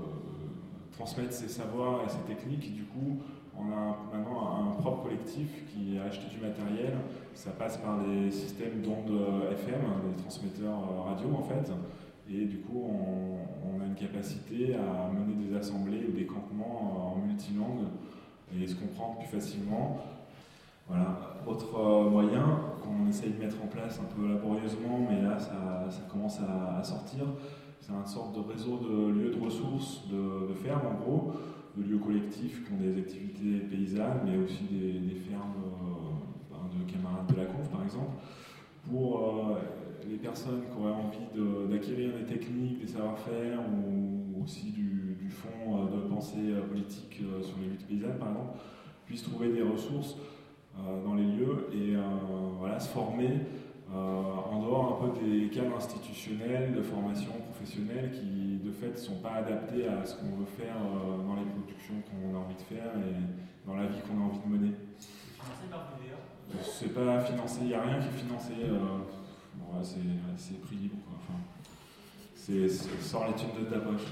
J: transmettre ses savoirs et ses techniques, et du coup, on a maintenant un propre collectif qui a acheté du matériel. Ça passe par des systèmes d'ondes F M, des transmetteurs radio en fait, et du coup, on, on a une capacité à mener des assemblées ou des campements en multilangue et se comprendre plus facilement. Voilà. Autre euh, moyen qu'on essaye de mettre en place un peu laborieusement, mais là ça, ça commence à, à sortir, c'est une sorte de réseau de lieux de ressources, de, de fermes en gros, de lieux collectifs qui ont des activités paysannes, mais aussi des, des fermes euh, de camarades de la conf par exemple, pour euh, les personnes qui auraient envie de, d'acquérir des techniques, des savoir-faire, ou aussi du, du fond euh, de pensée politique euh, sur les luttes paysannes par exemple, puissent trouver des ressources Euh, dans les lieux et euh, voilà, se former euh, en dehors un peu des cadres institutionnels de formation professionnelle qui de fait ne sont pas adaptés à ce qu'on veut faire euh, dans les productions qu'on a envie de faire et dans la vie qu'on a envie de mener.
K: C'est financé par V D A ?
J: C'est pas financé, il n'y a rien qui est financé, euh, bon, ouais, c'est, c'est prix libre quoi. Enfin, c'est, c'est sort les thunes de ta poche.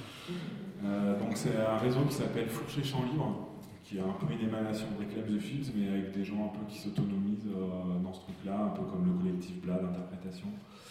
J: Euh, donc c'est un réseau qui s'appelle Fourche et Champ Libre, qui est un peu une émanation de Reclaim the Fields, mais avec des gens un peu qui s'autonomisent euh, dans ce truc-là, un peu comme le collectif B L A d'interprétation.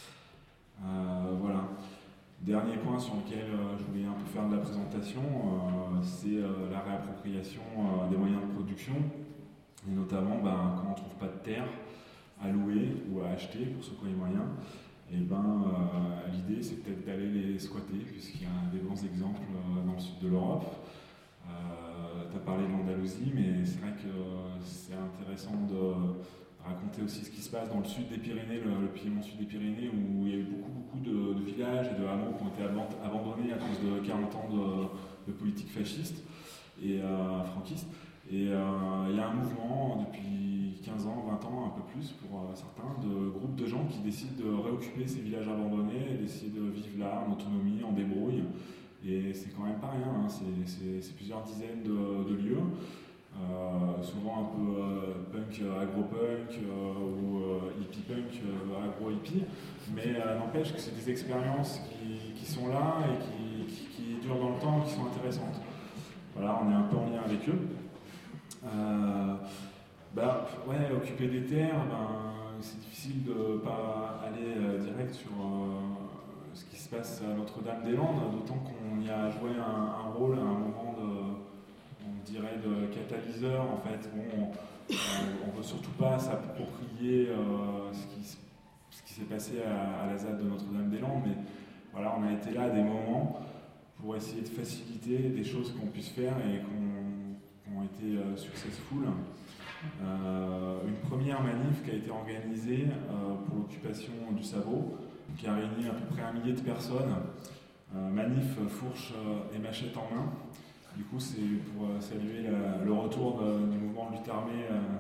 J: Euh, voilà. Dernier point sur lequel euh, je voulais un peu faire de la présentation, euh, c'est euh, la réappropriation euh, des moyens de production, et notamment ben, quand on ne trouve pas de terre à louer ou à acheter pour ceux qui ont les moyens, et ben, euh, l'idée c'est peut-être d'aller les squatter, puisqu'il y a des bons exemples euh, dans le sud de l'Europe. Euh, tu as parlé de l'Andalousie, mais c'est vrai que c'est intéressant de raconter aussi ce qui se passe dans le sud des Pyrénées, le, le Piémont sud des Pyrénées, où il y a eu beaucoup, beaucoup de, de villages et de hameaux qui ont été abandonnés à cause de quarante ans de, de politique fasciste et euh, franquiste. Et euh, il y a un mouvement depuis quinze ans, vingt ans, un peu plus pour euh, certains, de groupes de gens qui décident de réoccuper ces villages abandonnés et d'essayer de vivre là en autonomie, en débrouille. Et c'est quand même pas rien, hein. c'est, c'est, c'est plusieurs dizaines de, de lieux, euh, souvent un peu euh, punk, agro-punk euh, ou euh, hippie-punk, euh, agro-hippie, mais euh, n'empêche que c'est des expériences qui, qui sont là et qui, qui, qui durent dans le temps, qui sont intéressantes. Voilà, on est un peu en lien avec eux. Euh, bah, ouais, occuper des terres, ben, c'est difficile de ne pas aller euh, direct sur... Euh, ce qui se passe à Notre-Dame-des-Landes, d'autant qu'on y a joué un, un rôle à un moment de, on dirait, de catalyseur en fait. Bon, on, on veut surtout pas s'approprier euh, ce, qui, ce qui s'est passé à, à la Z A D de Notre-Dame-des-Landes, mais voilà, on a été là à des moments pour essayer de faciliter des choses qu'on puisse faire et qu'on, qu'on ont été euh, successful. Euh, une première manif qui a été organisée euh, pour l'occupation du Savo, qui a réuni à peu près un millier de personnes, euh, manif, fourche euh, et machette en main. Du coup, c'est pour euh, saluer la, le retour de, du mouvement de lutte armée euh,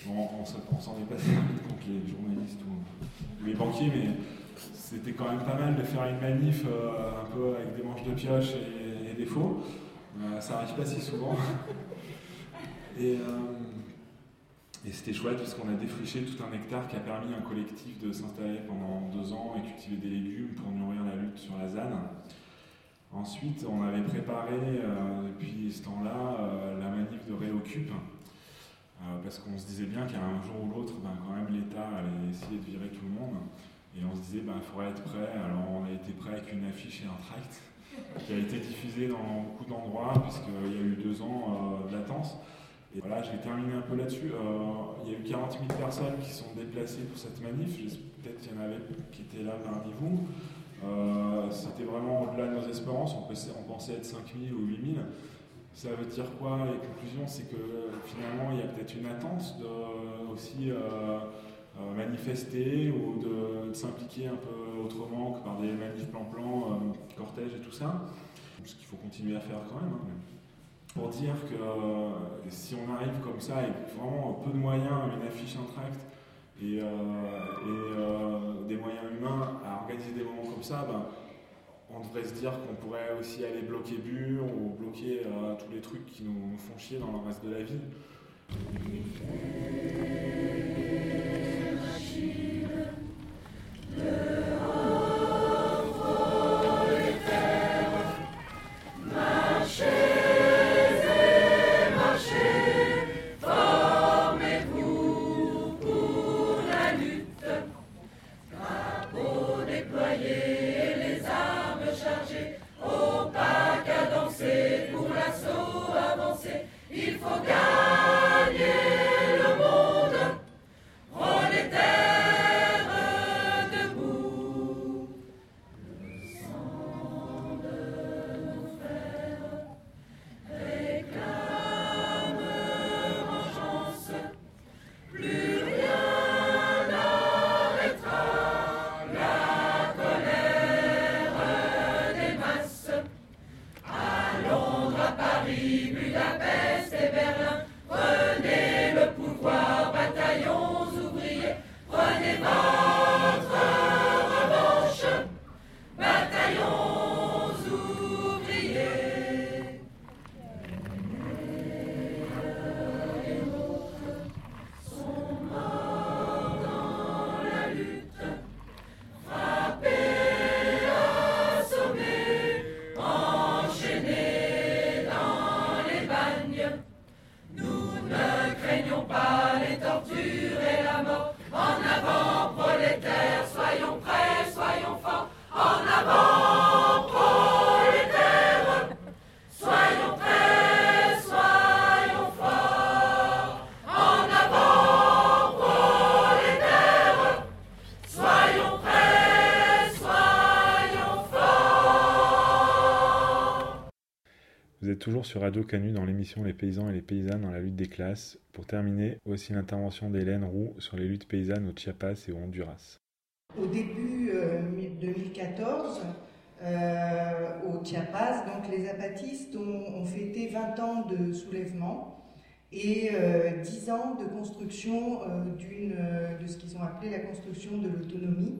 J: on, on, on s'en est passé contre les journalistes ou les banquiers, mais c'était quand même pas mal de faire une manif euh, un peu avec des manches de pioche et, et des faux. Euh, ça n'arrive pas si souvent. Et, euh, et c'était chouette parce qu'on a défriché tout un hectare qui a permis à un collectif de s'installer pendant deux ans et cultiver des légumes pour nourrir la lutte sur la Z A N. Ensuite, on avait préparé euh, depuis ce temps-là euh, la manif de Réoccupe. Euh, parce qu'on se disait bien qu'un jour ou l'autre, ben, quand même l'État allait essayer de virer tout le monde, et on se disait ben, il faudrait être prêt. Alors on a été prêt avec une affiche et un tract qui a été diffusé dans beaucoup d'endroits puisqu'il y a eu deux ans euh, de latence. Et voilà, j'ai terminé un peu là-dessus. Euh, il y a eu quarante mille personnes qui sont déplacées pour cette manif. Peut-être qu'il y en avait qui étaient là parmi vous. Euh, C'était vraiment au-delà de nos espérances. On pensait, on pensait être cinq mille ou huit mille. Ça veut dire quoi? Les conclusions, c'est que finalement, il y a peut-être une attente de aussi euh, euh, manifester ou de, de s'impliquer un peu autrement que par des manifs plan-plan, euh, cortèges et tout ça. Ce qu'il faut continuer à faire quand même. Hein. Pour dire que euh, si on arrive comme ça avec vraiment peu de moyens, une affiche, un tract et, euh, et euh, des moyens humains à organiser des moments comme ça, ben, on devrait se dire qu'on pourrait aussi aller bloquer Bure ou bloquer euh, tous les trucs qui nous, nous font chier dans le reste de la vie.
H: Vous êtes toujours sur Radio Canu dans l'émission Les paysans et les paysannes dans la lutte des classes. Pour terminer, voici l'intervention d'Hélène Roux sur les luttes paysannes au Chiapas et au Honduras.
L: Au début euh, deux mille quatorze, euh, au Chiapas, donc les zapatistes ont, ont fêté vingt ans de soulèvement et euh, dix ans de construction euh, d'une, de ce qu'ils ont appelé la construction de l'autonomie.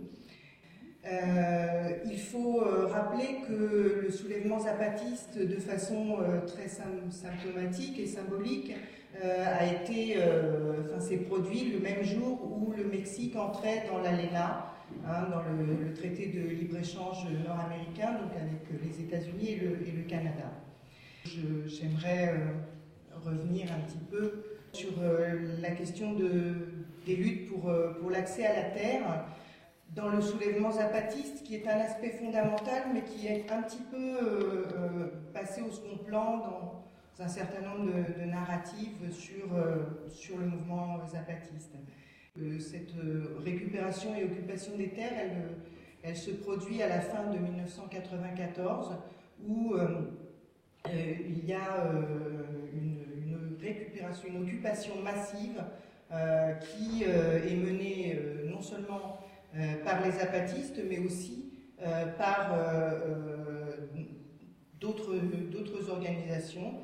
L: Euh, il faut euh, rappeler que le soulèvement zapatiste, de façon euh, très symptomatique et symbolique, euh, a été, euh, enfin, s'est produit le même jour où le Mexique entrait dans l'A L E N A, hein, dans le, le traité de libre-échange nord-américain, donc avec les États-Unis et le, et le Canada. Je, j'aimerais euh, revenir un petit peu sur euh, la question de, des luttes pour, euh, pour l'accès à la terre. Dans le soulèvement zapatiste, qui est un aspect fondamental, mais qui est un petit peu euh, euh, passé au second plan dans un certain nombre de, de narratives sur, euh, sur le mouvement zapatiste. Euh, cette euh, récupération et occupation des terres, elle, elle se produit à la fin de mille neuf cent quatre-vingt-quatorze, où euh, euh, il y a euh, une, une récupération, une occupation massive euh, qui euh, est menée euh, non seulement Euh, par les zapatistes, mais aussi euh, par euh, euh, d'autres, d'autres organisations qui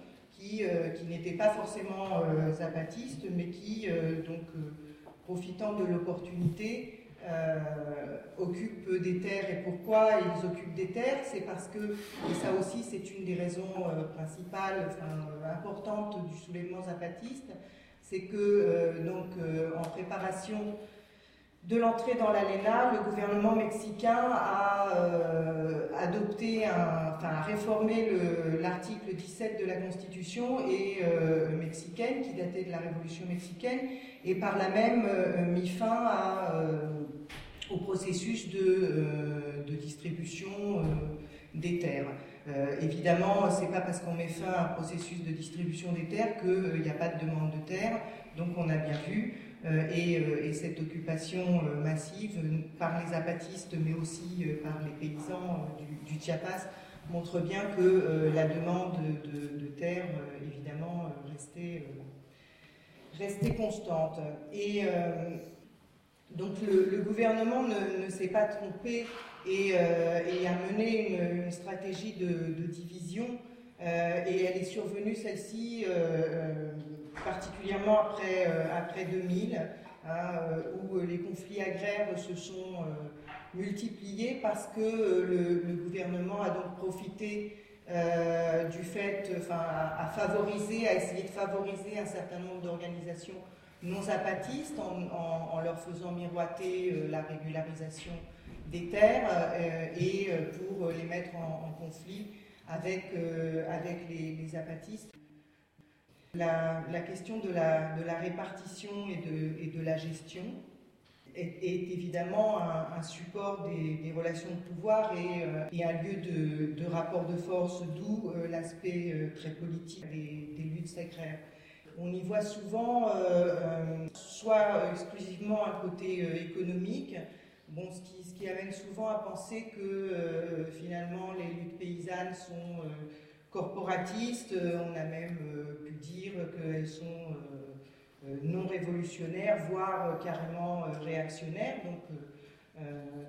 L: qui, euh, qui n'étaient pas forcément euh, zapatistes, mais qui, euh, donc, euh, profitant de l'opportunité, euh, occupent des terres. Et pourquoi ils occupent des terres? C'est parce que, et ça aussi c'est une des raisons euh, principales, enfin, euh, importantes du soulèvement zapatiste, c'est que euh, donc, euh, en préparation de l'entrée dans l'A L E N A, le gouvernement mexicain a euh, adopté, un, enfin a réformé l'article dix-sept de la Constitution et, euh, mexicaine, qui datait de la Révolution mexicaine, et par là même euh, mis fin à, euh, au processus de, euh, de distribution euh, des terres. Euh, évidemment, c'est pas parce qu'on met fin à un processus de distribution des terres qu'il n'y a pas de demande de terre, donc on a bien vu. Euh, et, euh, et cette occupation euh, massive euh, par les zapatistes, mais aussi euh, par les paysans euh, du, du Chiapas, montre bien que euh, la demande de, de, de terre, euh, évidemment, euh, restait, euh, restait constante. Et euh, donc le, le gouvernement ne, ne s'est pas trompé et, euh, et a mené une, une stratégie de, de division, euh, et elle est survenue, celle-ci, euh, particulièrement après, euh, après deux mille, hein, où les conflits agraires se sont euh, multipliés parce que euh, le, le gouvernement a donc profité euh, du fait, enfin, à, à favoriser, à essayer de favoriser un certain nombre d'organisations non zapatistes en, en, en leur faisant miroiter euh, la régularisation des terres euh, et euh, pour les mettre en, en conflit avec, euh, avec les, les zapatistes. La, la question de la, de la répartition et de, et de la gestion est, est évidemment un, un support des, des relations de pouvoir et, euh, et un lieu de, de rapport de force, d'où euh, l'aspect euh, très politique des, des luttes agraires. On y voit souvent euh, euh, soit exclusivement un côté euh, économique, bon, ce, qui, ce qui amène souvent à penser que euh, finalement les luttes paysannes sont euh, corporatistes. On a même euh, pu dire qu'elles sont euh, euh, non révolutionnaires, voire euh, carrément euh, réactionnaires. Donc, euh,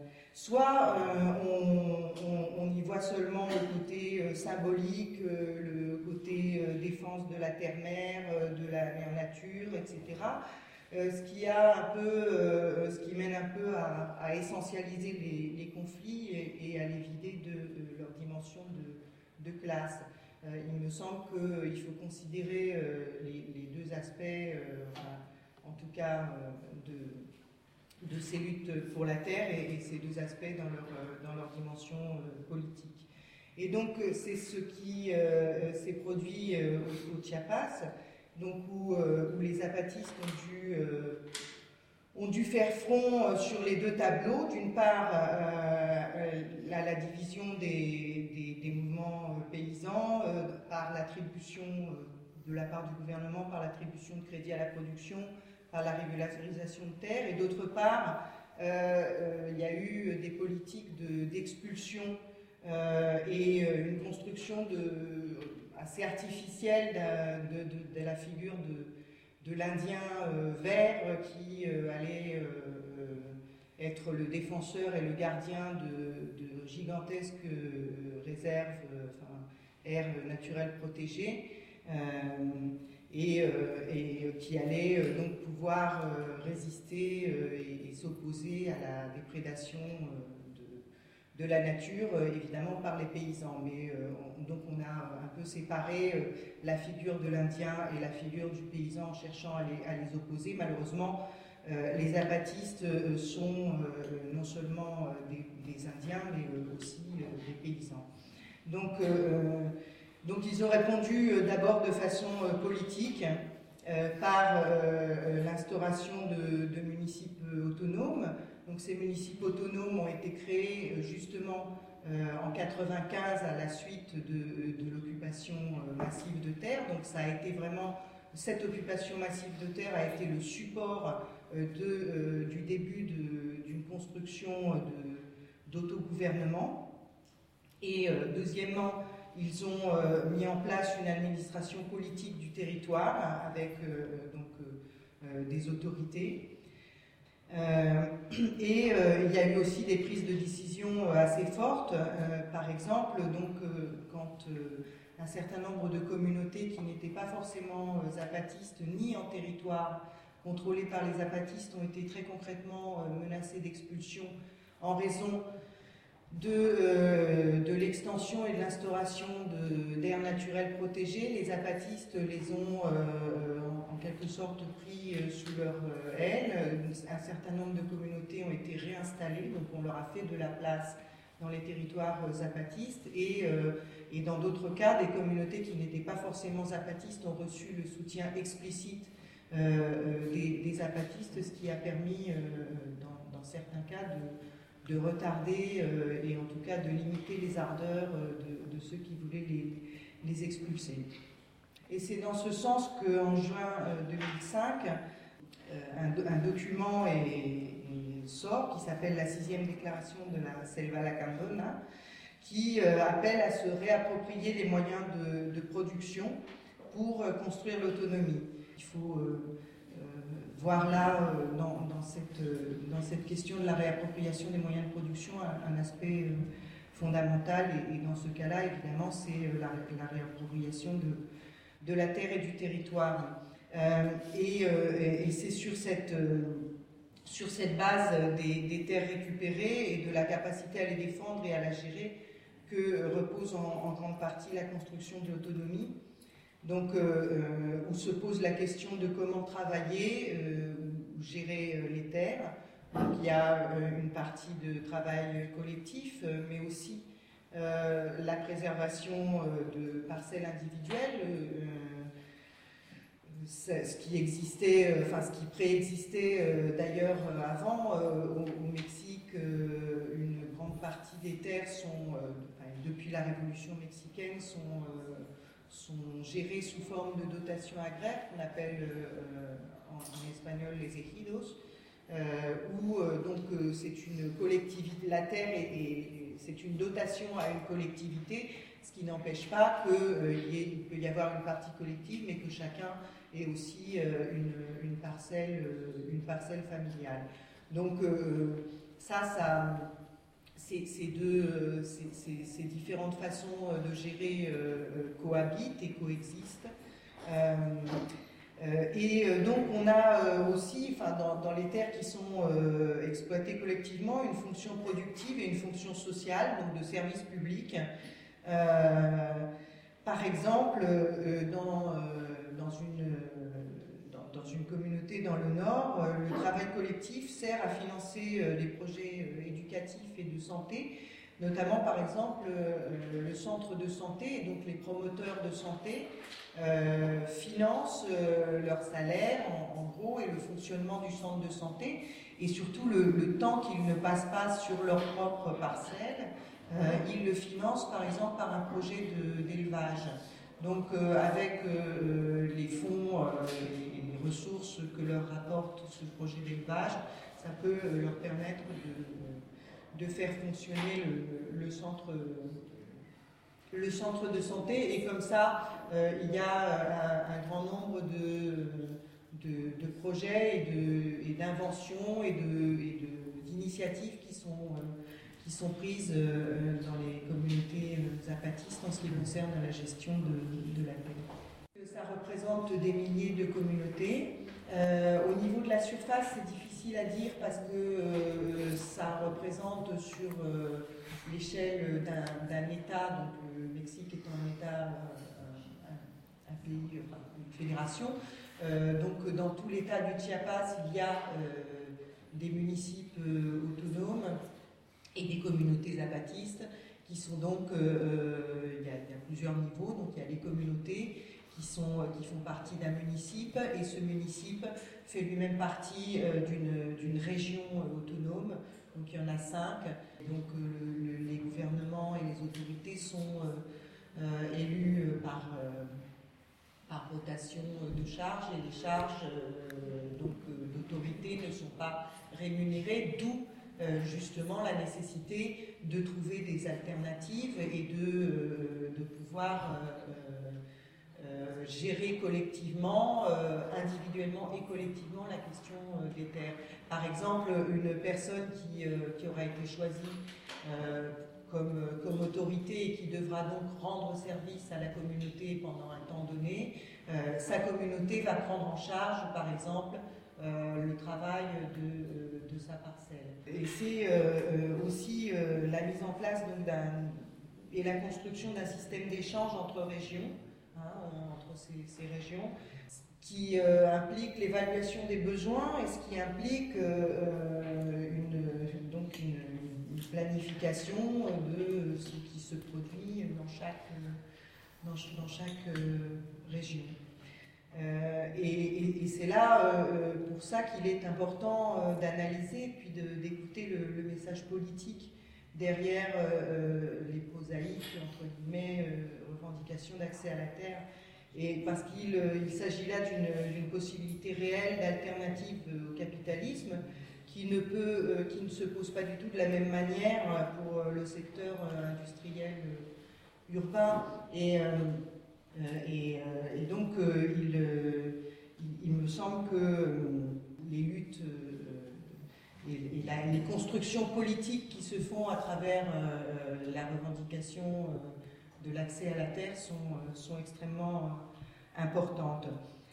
L: soit euh, on, on, on y voit seulement le côté euh, symbolique, euh, le côté euh, défense de la terre-mère, euh, de la mère nature, et cetera. Euh, ce qui a un peu, euh, ce qui mène un peu à, à essentialiser les, les conflits et, et à les vider de, de leur dimension de, de classe. Euh, il me semble qu'il faut considérer euh, les, les deux aspects, euh, enfin, en tout cas euh, de, de ces luttes pour la terre et, et ces deux aspects dans leur, euh, dans leur dimension euh, politique. Et donc c'est ce qui euh, s'est produit euh, au, au Chiapas, donc où, euh, où les zapatistes ont dû, euh, ont dû faire front euh, sur les deux tableaux. D'une part, euh, la, la division des, des, des mouvements euh, paysans euh, par l'attribution euh, de la part du gouvernement, par l'attribution de crédit à la production, par la régularisation de terres, et d'autre part, euh, euh, il y a eu des politiques d'expulsion de, euh, et euh, une construction de assez artificielle de, de, de, de la figure de, de l'Indien euh, vert qui euh, allait euh, être le défenseur et le gardien de, de gigantesques euh, réserves, euh, enfin, aires naturelles protégées, euh, et, euh, et qui allait euh, donc pouvoir euh, résister euh, et, et s'opposer à la déprédation euh, de la nature, euh, évidemment par les paysans. Mais euh, on, donc on a un peu séparé euh, la figure de l'Indien et la figure du paysan en cherchant à les, à les opposer. Malheureusement, euh, les zapatistes euh, sont euh, non seulement euh, des, des Indiens, mais euh, aussi euh, des paysans. Donc, euh, donc ils ont répondu euh, d'abord de façon euh, politique, euh, par euh, l'instauration de, de municipes autonomes. Donc ces municipes autonomes ont été créés justement euh, en quatre-vingt-quinze à la suite de, de l'occupation euh, massive de terre. Donc ça a été vraiment, cette occupation massive de terre a été le support euh, de, euh, du début d'une construction d'autogouvernement. Et euh, deuxièmement, ils ont euh, mis en place une administration politique du territoire avec euh, donc, euh, des autorités. Euh, et euh, il y a eu aussi des prises de décision assez fortes. Euh, par exemple, donc, euh, quand euh, un certain nombre de communautés qui n'étaient pas forcément euh, zapatistes ni en territoire contrôlés par les zapatistes ont été très concrètement euh, menacées d'expulsion en raison de, euh, de l'extension et de l'instauration d'aires naturelles protégées. Les zapatistes les ont euh, en, en quelque sorte pris euh, sous leur euh, aile. Un certain nombre de communautés ont été réinstallées, donc on leur a fait de la place dans les territoires euh, zapatistes, et, euh, et dans d'autres cas, des communautés qui n'étaient pas forcément zapatistes ont reçu le soutien explicite euh, des, des zapatistes, ce qui a permis, euh, dans, dans certains cas, de, de retarder euh, et en tout cas de limiter les ardeurs euh, de, de ceux qui voulaient les, les expulser. Et c'est dans ce sens qu'en juin euh, deux mille cinq, euh, un, un document est, est sort qui s'appelle la sixième déclaration de la Selva Lacandona, qui euh, appelle à se réapproprier les moyens de, de production pour euh, construire l'autonomie. Il faut euh, euh, voir là, euh, dans, dans, cette, euh, dans cette question de la réappropriation des moyens de production, un, un aspect euh, fondamental, et, et dans ce cas-là, évidemment, c'est euh, la, la réappropriation de, de la terre et du territoire. Euh, et euh, et c'est sur cette... Euh, sur cette base des, des terres récupérées et de la capacité à les défendre et à la gérer que repose en, en grande partie la construction de l'autonomie. Donc, euh, où se pose la question de comment travailler, euh, ou gérer euh, les terres. Donc, il y a euh, une partie de travail collectif, euh, mais aussi euh, la préservation euh, de parcelles individuelles. Euh, ce qui existait, enfin ce qui préexistait euh, d'ailleurs avant euh, au, au Mexique, euh, une grande partie des terres sont, euh, enfin, depuis la Révolution mexicaine, sont, euh, sont gérées sous forme de dotation agraire qu'on appelle euh, en, en espagnol les ejidos, euh, où euh, donc euh, c'est une collectivité, la terre est, est, c'est une dotation à une collectivité, ce qui n'empêche pas qu'il euh, y peut y avoir une partie collective, mais que chacun ait aussi euh, une, une, parcelle, euh, une parcelle familiale. Donc euh, ça, ça ces, ces, deux, ces, ces, ces différentes façons de gérer euh, cohabitent et coexistent. Euh, euh, et donc on a aussi, enfin, dans, dans les terres qui sont euh, exploitées collectivement, une fonction productive et une fonction sociale, donc de service public. Euh, par exemple, euh, dans, euh, dans, une, dans, dans une communauté dans le Nord, euh, le travail collectif sert à financer euh, des projets euh, éducatifs et de santé, notamment par exemple euh, le centre de santé, et donc les promoteurs de santé euh, financent euh, leur salaire en, en gros et le fonctionnement du centre de santé, et surtout le, le temps qu'ils ne passent pas sur leur propre parcelle. Euh, ils le financent par exemple par un projet d'élevage. Donc euh, avec euh, les fonds euh, et les ressources que leur rapporte ce projet d'élevage, ça peut euh, leur permettre de, de faire fonctionner le, le, centre, le centre de santé. Et comme ça, euh, il y a un, un grand nombre de, de, de projets et d'inventions et d'initiatives qui sont... Euh, qui sont prises euh, dans les communautés euh, zapatistes en ce qui concerne la gestion de, de la terre. Ça représente des milliers de communautés. Euh, au niveau de la surface, c'est difficile à dire parce que euh, ça représente sur euh, l'échelle d'un État, donc le Mexique étant un État, euh, un, un pays, enfin une fédération. Euh, donc dans tout l'État du Chiapas, il y a euh, des municipes euh, autonomes et des communautés zapatistes qui sont donc, euh, il, y a, il y a plusieurs niveaux, donc il y a les communautés qui, sont, qui font partie d'un municipe, et ce municipe fait lui-même partie euh, d'une région euh, autonome, donc il y en a cinq, donc euh, le, les gouvernements et les autorités sont euh, euh, élus euh, par, euh, par rotation de charges, et les charges euh, donc euh, d'autorité ne sont pas rémunérées, d'où Euh, justement la nécessité de trouver des alternatives et de, euh, de pouvoir euh, euh, gérer collectivement, euh, individuellement et collectivement la question euh, des terres. Par exemple, une personne qui, euh, qui aura été choisie euh, comme, comme autorité et qui devra donc rendre service à la communauté pendant un temps donné, euh, sa communauté va prendre en charge, par exemple, euh, le travail de, de sa parcelle. Et c'est euh, aussi euh, la mise en place donc, d'un, et la construction d'un système d'échange entre régions, hein, entre ces, ces régions, qui euh, implique l'évaluation des besoins et ce qui implique euh, une, donc une, une planification de ce qui se produit dans chaque, dans, dans chaque euh, région. Euh, et, et, et c'est là, euh, pour ça, qu'il est important euh, d'analyser puis de, d'écouter le, le message politique derrière euh, les prosaïques, entre guillemets, euh, revendications d'accès à la terre. Et parce qu'il il s'agit là d'une, d'une possibilité réelle d'alternative au capitalisme qui ne, peut, euh, qui ne se pose pas du tout de la même manière pour le secteur euh, industriel euh, urbain. Et, euh, et, euh, et donc, euh, il, euh, il, il me semble que euh, les luttes euh, et, et la, les constructions politiques qui se font à travers euh, la revendication euh, de l'accès à la terre sont, sont extrêmement euh, importantes.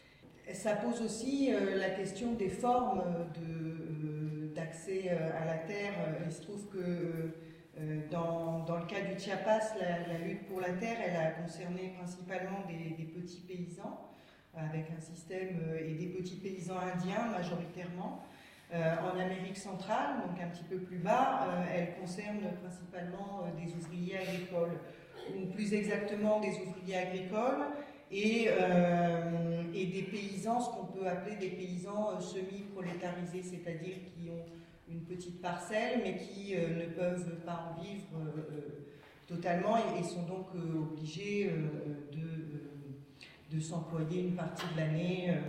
L: Ça pose aussi euh, la question des formes de, euh, d'accès euh, à la terre. Il se trouve que euh, dans, dans le cas du Chiapas, la, la lutte pour la terre, elle a concerné principalement des, des petits paysans, avec un système, euh, et des petits paysans indiens majoritairement. Euh, en Amérique centrale, donc un petit peu plus bas, euh, elle concerne principalement euh, des ouvriers agricoles, ou plus exactement des ouvriers agricoles et, euh, et des paysans, ce qu'on peut appeler des paysans euh, semi-prolétarisés, c'est-à-dire qui ont une petite parcelle mais qui euh, ne peuvent pas en vivre euh, euh, totalement et, et sont donc euh, obligés euh, de, euh, de s'employer une partie de l'année euh,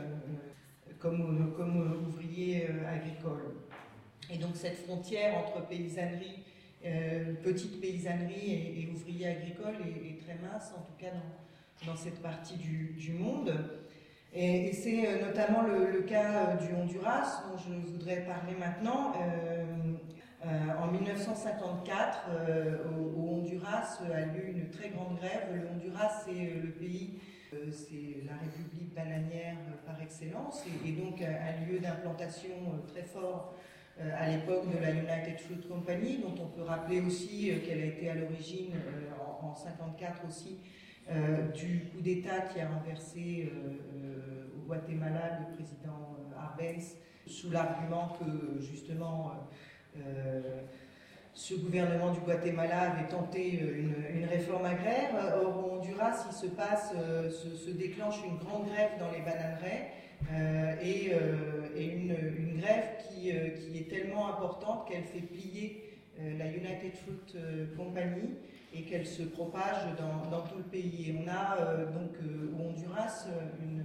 L: comme, comme ouvriers euh, agricoles. Et donc cette frontière entre paysannerie, euh, petite paysannerie et, et ouvriers agricoles est, est très mince, en tout cas dans, dans cette partie du, du monde. Et, et c'est euh, notamment le, le cas euh, du Honduras dont je voudrais parler maintenant. Euh, euh, en mille neuf cent cinquante-quatre, euh, au, au Honduras a lieu une très grande grève. Le Honduras, c'est euh, le pays, euh, c'est la république bananière euh, par excellence, et, et donc un lieu d'implantation euh, très fort euh, à l'époque de la United Fruit Company, dont on peut rappeler aussi euh, qu'elle a été à l'origine, euh, en, en cinquante-quatre aussi, Euh, du coup d'État qui a renversé euh, euh, au Guatemala le président euh, Arbenz, sous l'argument que justement euh, euh, ce gouvernement du Guatemala avait tenté une, une réforme agraire. Or au Honduras, il se passe, euh, se, se déclenche une grande grève dans les bananeraies euh, et, euh, et une, une grève qui, euh, qui est tellement importante qu'elle fait plier euh, la United Fruit Company et qu'elle se propage dans, dans tout le pays. Et on a euh, donc euh, au Honduras une,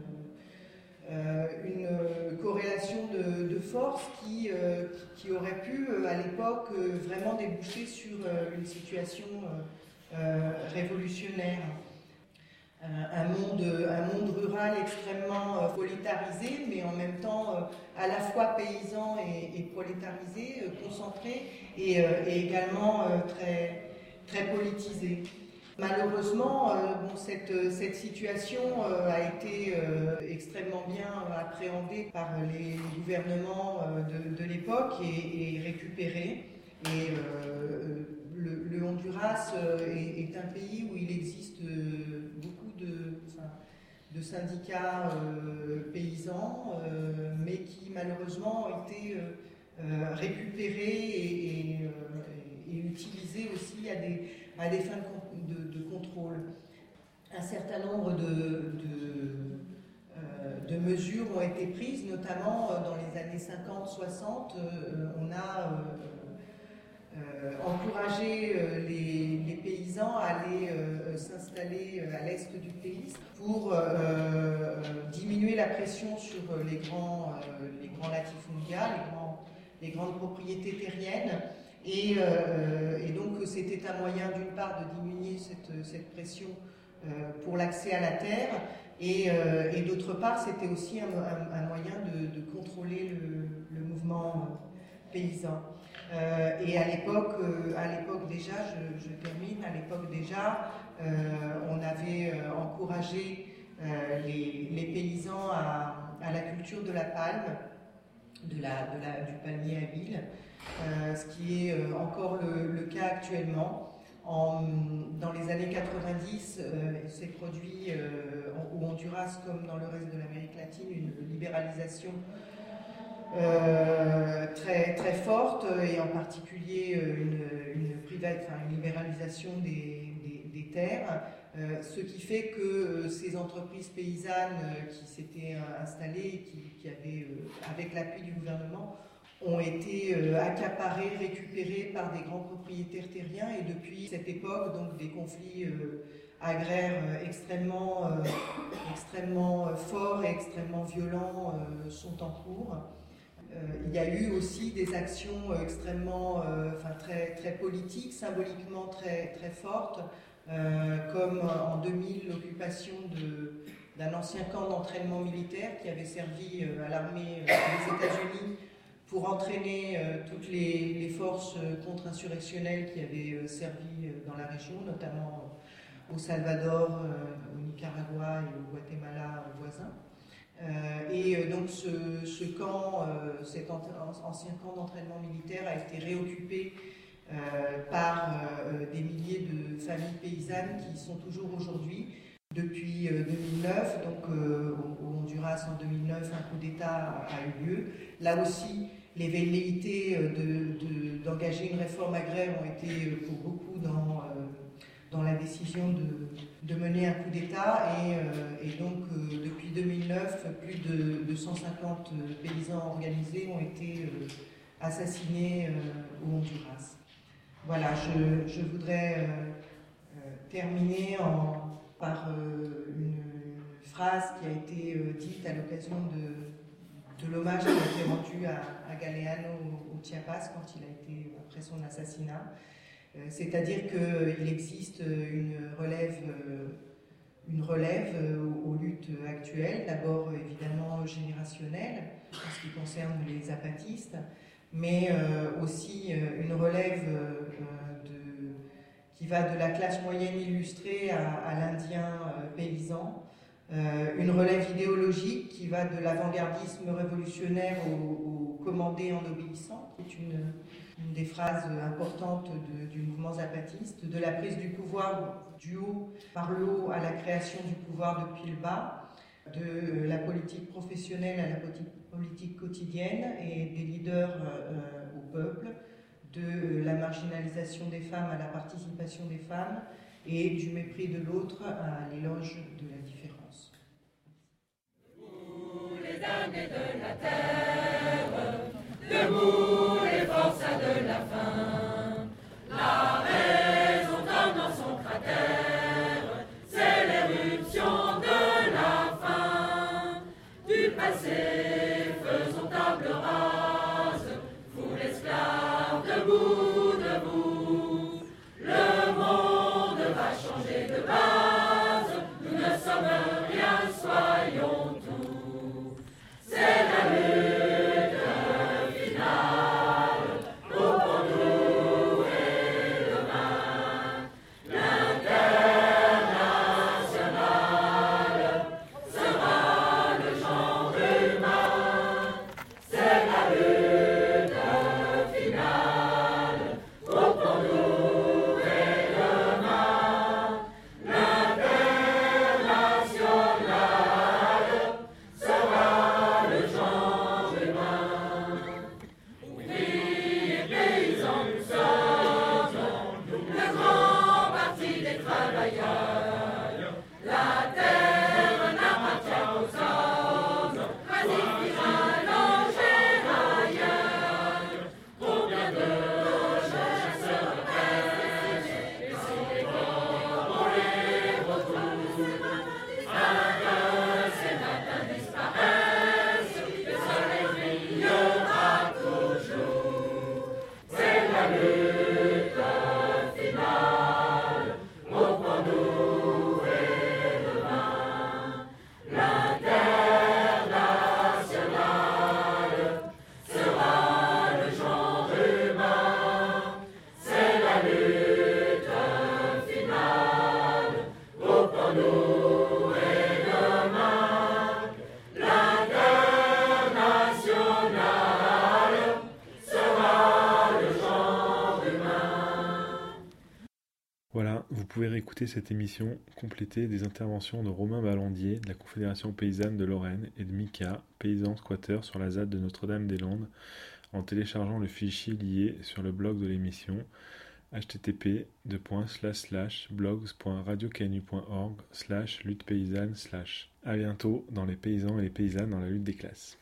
L: euh, une corrélation de, de force qui, euh, qui aurait pu euh, à l'époque euh, vraiment déboucher sur euh, une situation euh, euh, révolutionnaire. Euh, un, monde, un monde rural extrêmement euh, prolétarisé, mais en même temps euh, à la fois paysan et, et prolétarisé, euh, concentré et, euh, et également euh, très très politisé. Malheureusement, euh, bon, cette, cette situation euh, a été euh, extrêmement bien appréhendée par les gouvernements euh, de, de l'époque et, et récupérée. Et euh, le, le Honduras euh, est, est un pays où il existe euh, beaucoup de, enfin, de syndicats euh, paysans, euh, mais qui malheureusement ont été euh, euh, récupérés et, et, euh, et utilisés aussi à des, à des fins de, de, de contrôle. Un certain nombre de, de, euh, de mesures ont été prises, notamment euh, dans les années cinquante soixante. Euh, on a euh, euh, encouragé euh, les, les paysans à aller euh, s'installer à l'est du pays pour euh, diminuer la pression sur les grands, euh, les grands latifundia, les, grands, les grandes propriétés terriennes. Et, euh, et donc c'était un moyen d'une part de diminuer cette, cette pression euh, pour l'accès à la terre et, euh, et d'autre part c'était aussi un, un, un moyen de, de contrôler le, le mouvement paysan. Euh, et à l'époque, euh, à l'époque déjà, je, je termine, à l'époque déjà, euh, on avait euh, encouragé euh, les, les paysans à, à la culture de la palme, de la, de la, du palmier à huile, euh, ce qui est euh, encore le, le cas actuellement. En, dans les années quatre-vingt-dix, euh, s'est produit euh, au Honduras comme dans le reste de l'Amérique latine une libéralisation euh, très, très forte et en particulier une, une, private, enfin, une libéralisation des, des, des terres, euh, ce qui fait que ces entreprises paysannes qui s'étaient installées et qui, qui avaient, euh, avec l'appui du gouvernement, ont été euh, accaparés, récupérés par des grands propriétaires terriens et depuis cette époque, donc des conflits euh, agraires euh, extrêmement, euh, extrêmement forts et extrêmement violents euh, sont en cours. Euh, il y a eu aussi des actions euh, extrêmement, euh, enfin très, très politiques, symboliquement très, très fortes, euh, comme en deux mille l'occupation de, d'un ancien camp d'entraînement militaire qui avait servi euh, à l'armée euh, des États-Unis pour entraîner euh, toutes les, les forces euh, contre-insurrectionnelles qui avaient euh, servi euh, dans la région, notamment euh, au Salvador, euh, au Nicaragua et au Guatemala euh, voisins. Euh, et euh, donc ce, ce camp, euh, cet an, ancien camp d'entraînement militaire a été réoccupé euh, par euh, des milliers de familles paysannes qui y sont toujours aujourd'hui. Depuis euh, deux mille neuf, donc euh, au Honduras en deux mille neuf, un coup d'État a eu lieu. Là aussi, les velléités de, de, d'engager une réforme agraire ont été pour beaucoup dans, euh, dans la décision de, de mener un coup d'État. Et, euh, et donc, euh, depuis deux mille neuf, plus de, de cent cinquante paysans organisés ont été euh, assassinés euh, au Honduras. Voilà, je, je voudrais euh, euh, terminer en, par euh, une phrase qui a été euh, dite à l'occasion de, de l'hommage qui a été rendu à, à Galeano au, au Chiapas quand il a été, après son assassinat. Euh, c'est-à-dire qu'il existe une relève, euh, une relève euh, aux, aux luttes actuelles, d'abord évidemment générationnelle, en ce qui concerne les zapatistes, mais euh, aussi euh, une relève euh, de, qui va de la classe moyenne illustrée à, à l'Indien euh, paysan, euh, une relève idéologique qui va de l'avant-gardisme révolutionnaire au, au commandé en obéissant, qui est une, une des phrases importantes de, du mouvement zapatiste, de la prise du pouvoir du haut par le haut à la création du pouvoir depuis le bas, de la politique professionnelle à la politique quotidienne et des leaders euh, au peuple, de la marginalisation des femmes à la participation des femmes et du mépris de l'autre à l'éloge de la différence.
M: Debout les damnés de la terre, debout les forçats de la faim, la raison tombe dans son cratère, c'est l'éruption de la faim, du passé faisons table rase, fous l'esclave debout, debout, le monde va changer de base, nous ne sommes rien, soyons tout, c'est la lutte finale, pour nous et demain, l'international sera le genre humain.
H: pouvez réécouter cette émission complétée des interventions de Romain Ballandier de la Confédération Paysanne de Lorraine et de Mika, paysan squatteur sur la Z A D de Notre-Dame-des-Landes, en téléchargeant le fichier lié sur le blog de l'émission h t t p deux points slash slash blogs point radio canu point org slash lutte paysanne slash. À bientôt dans les paysans et les paysannes dans la lutte des classes.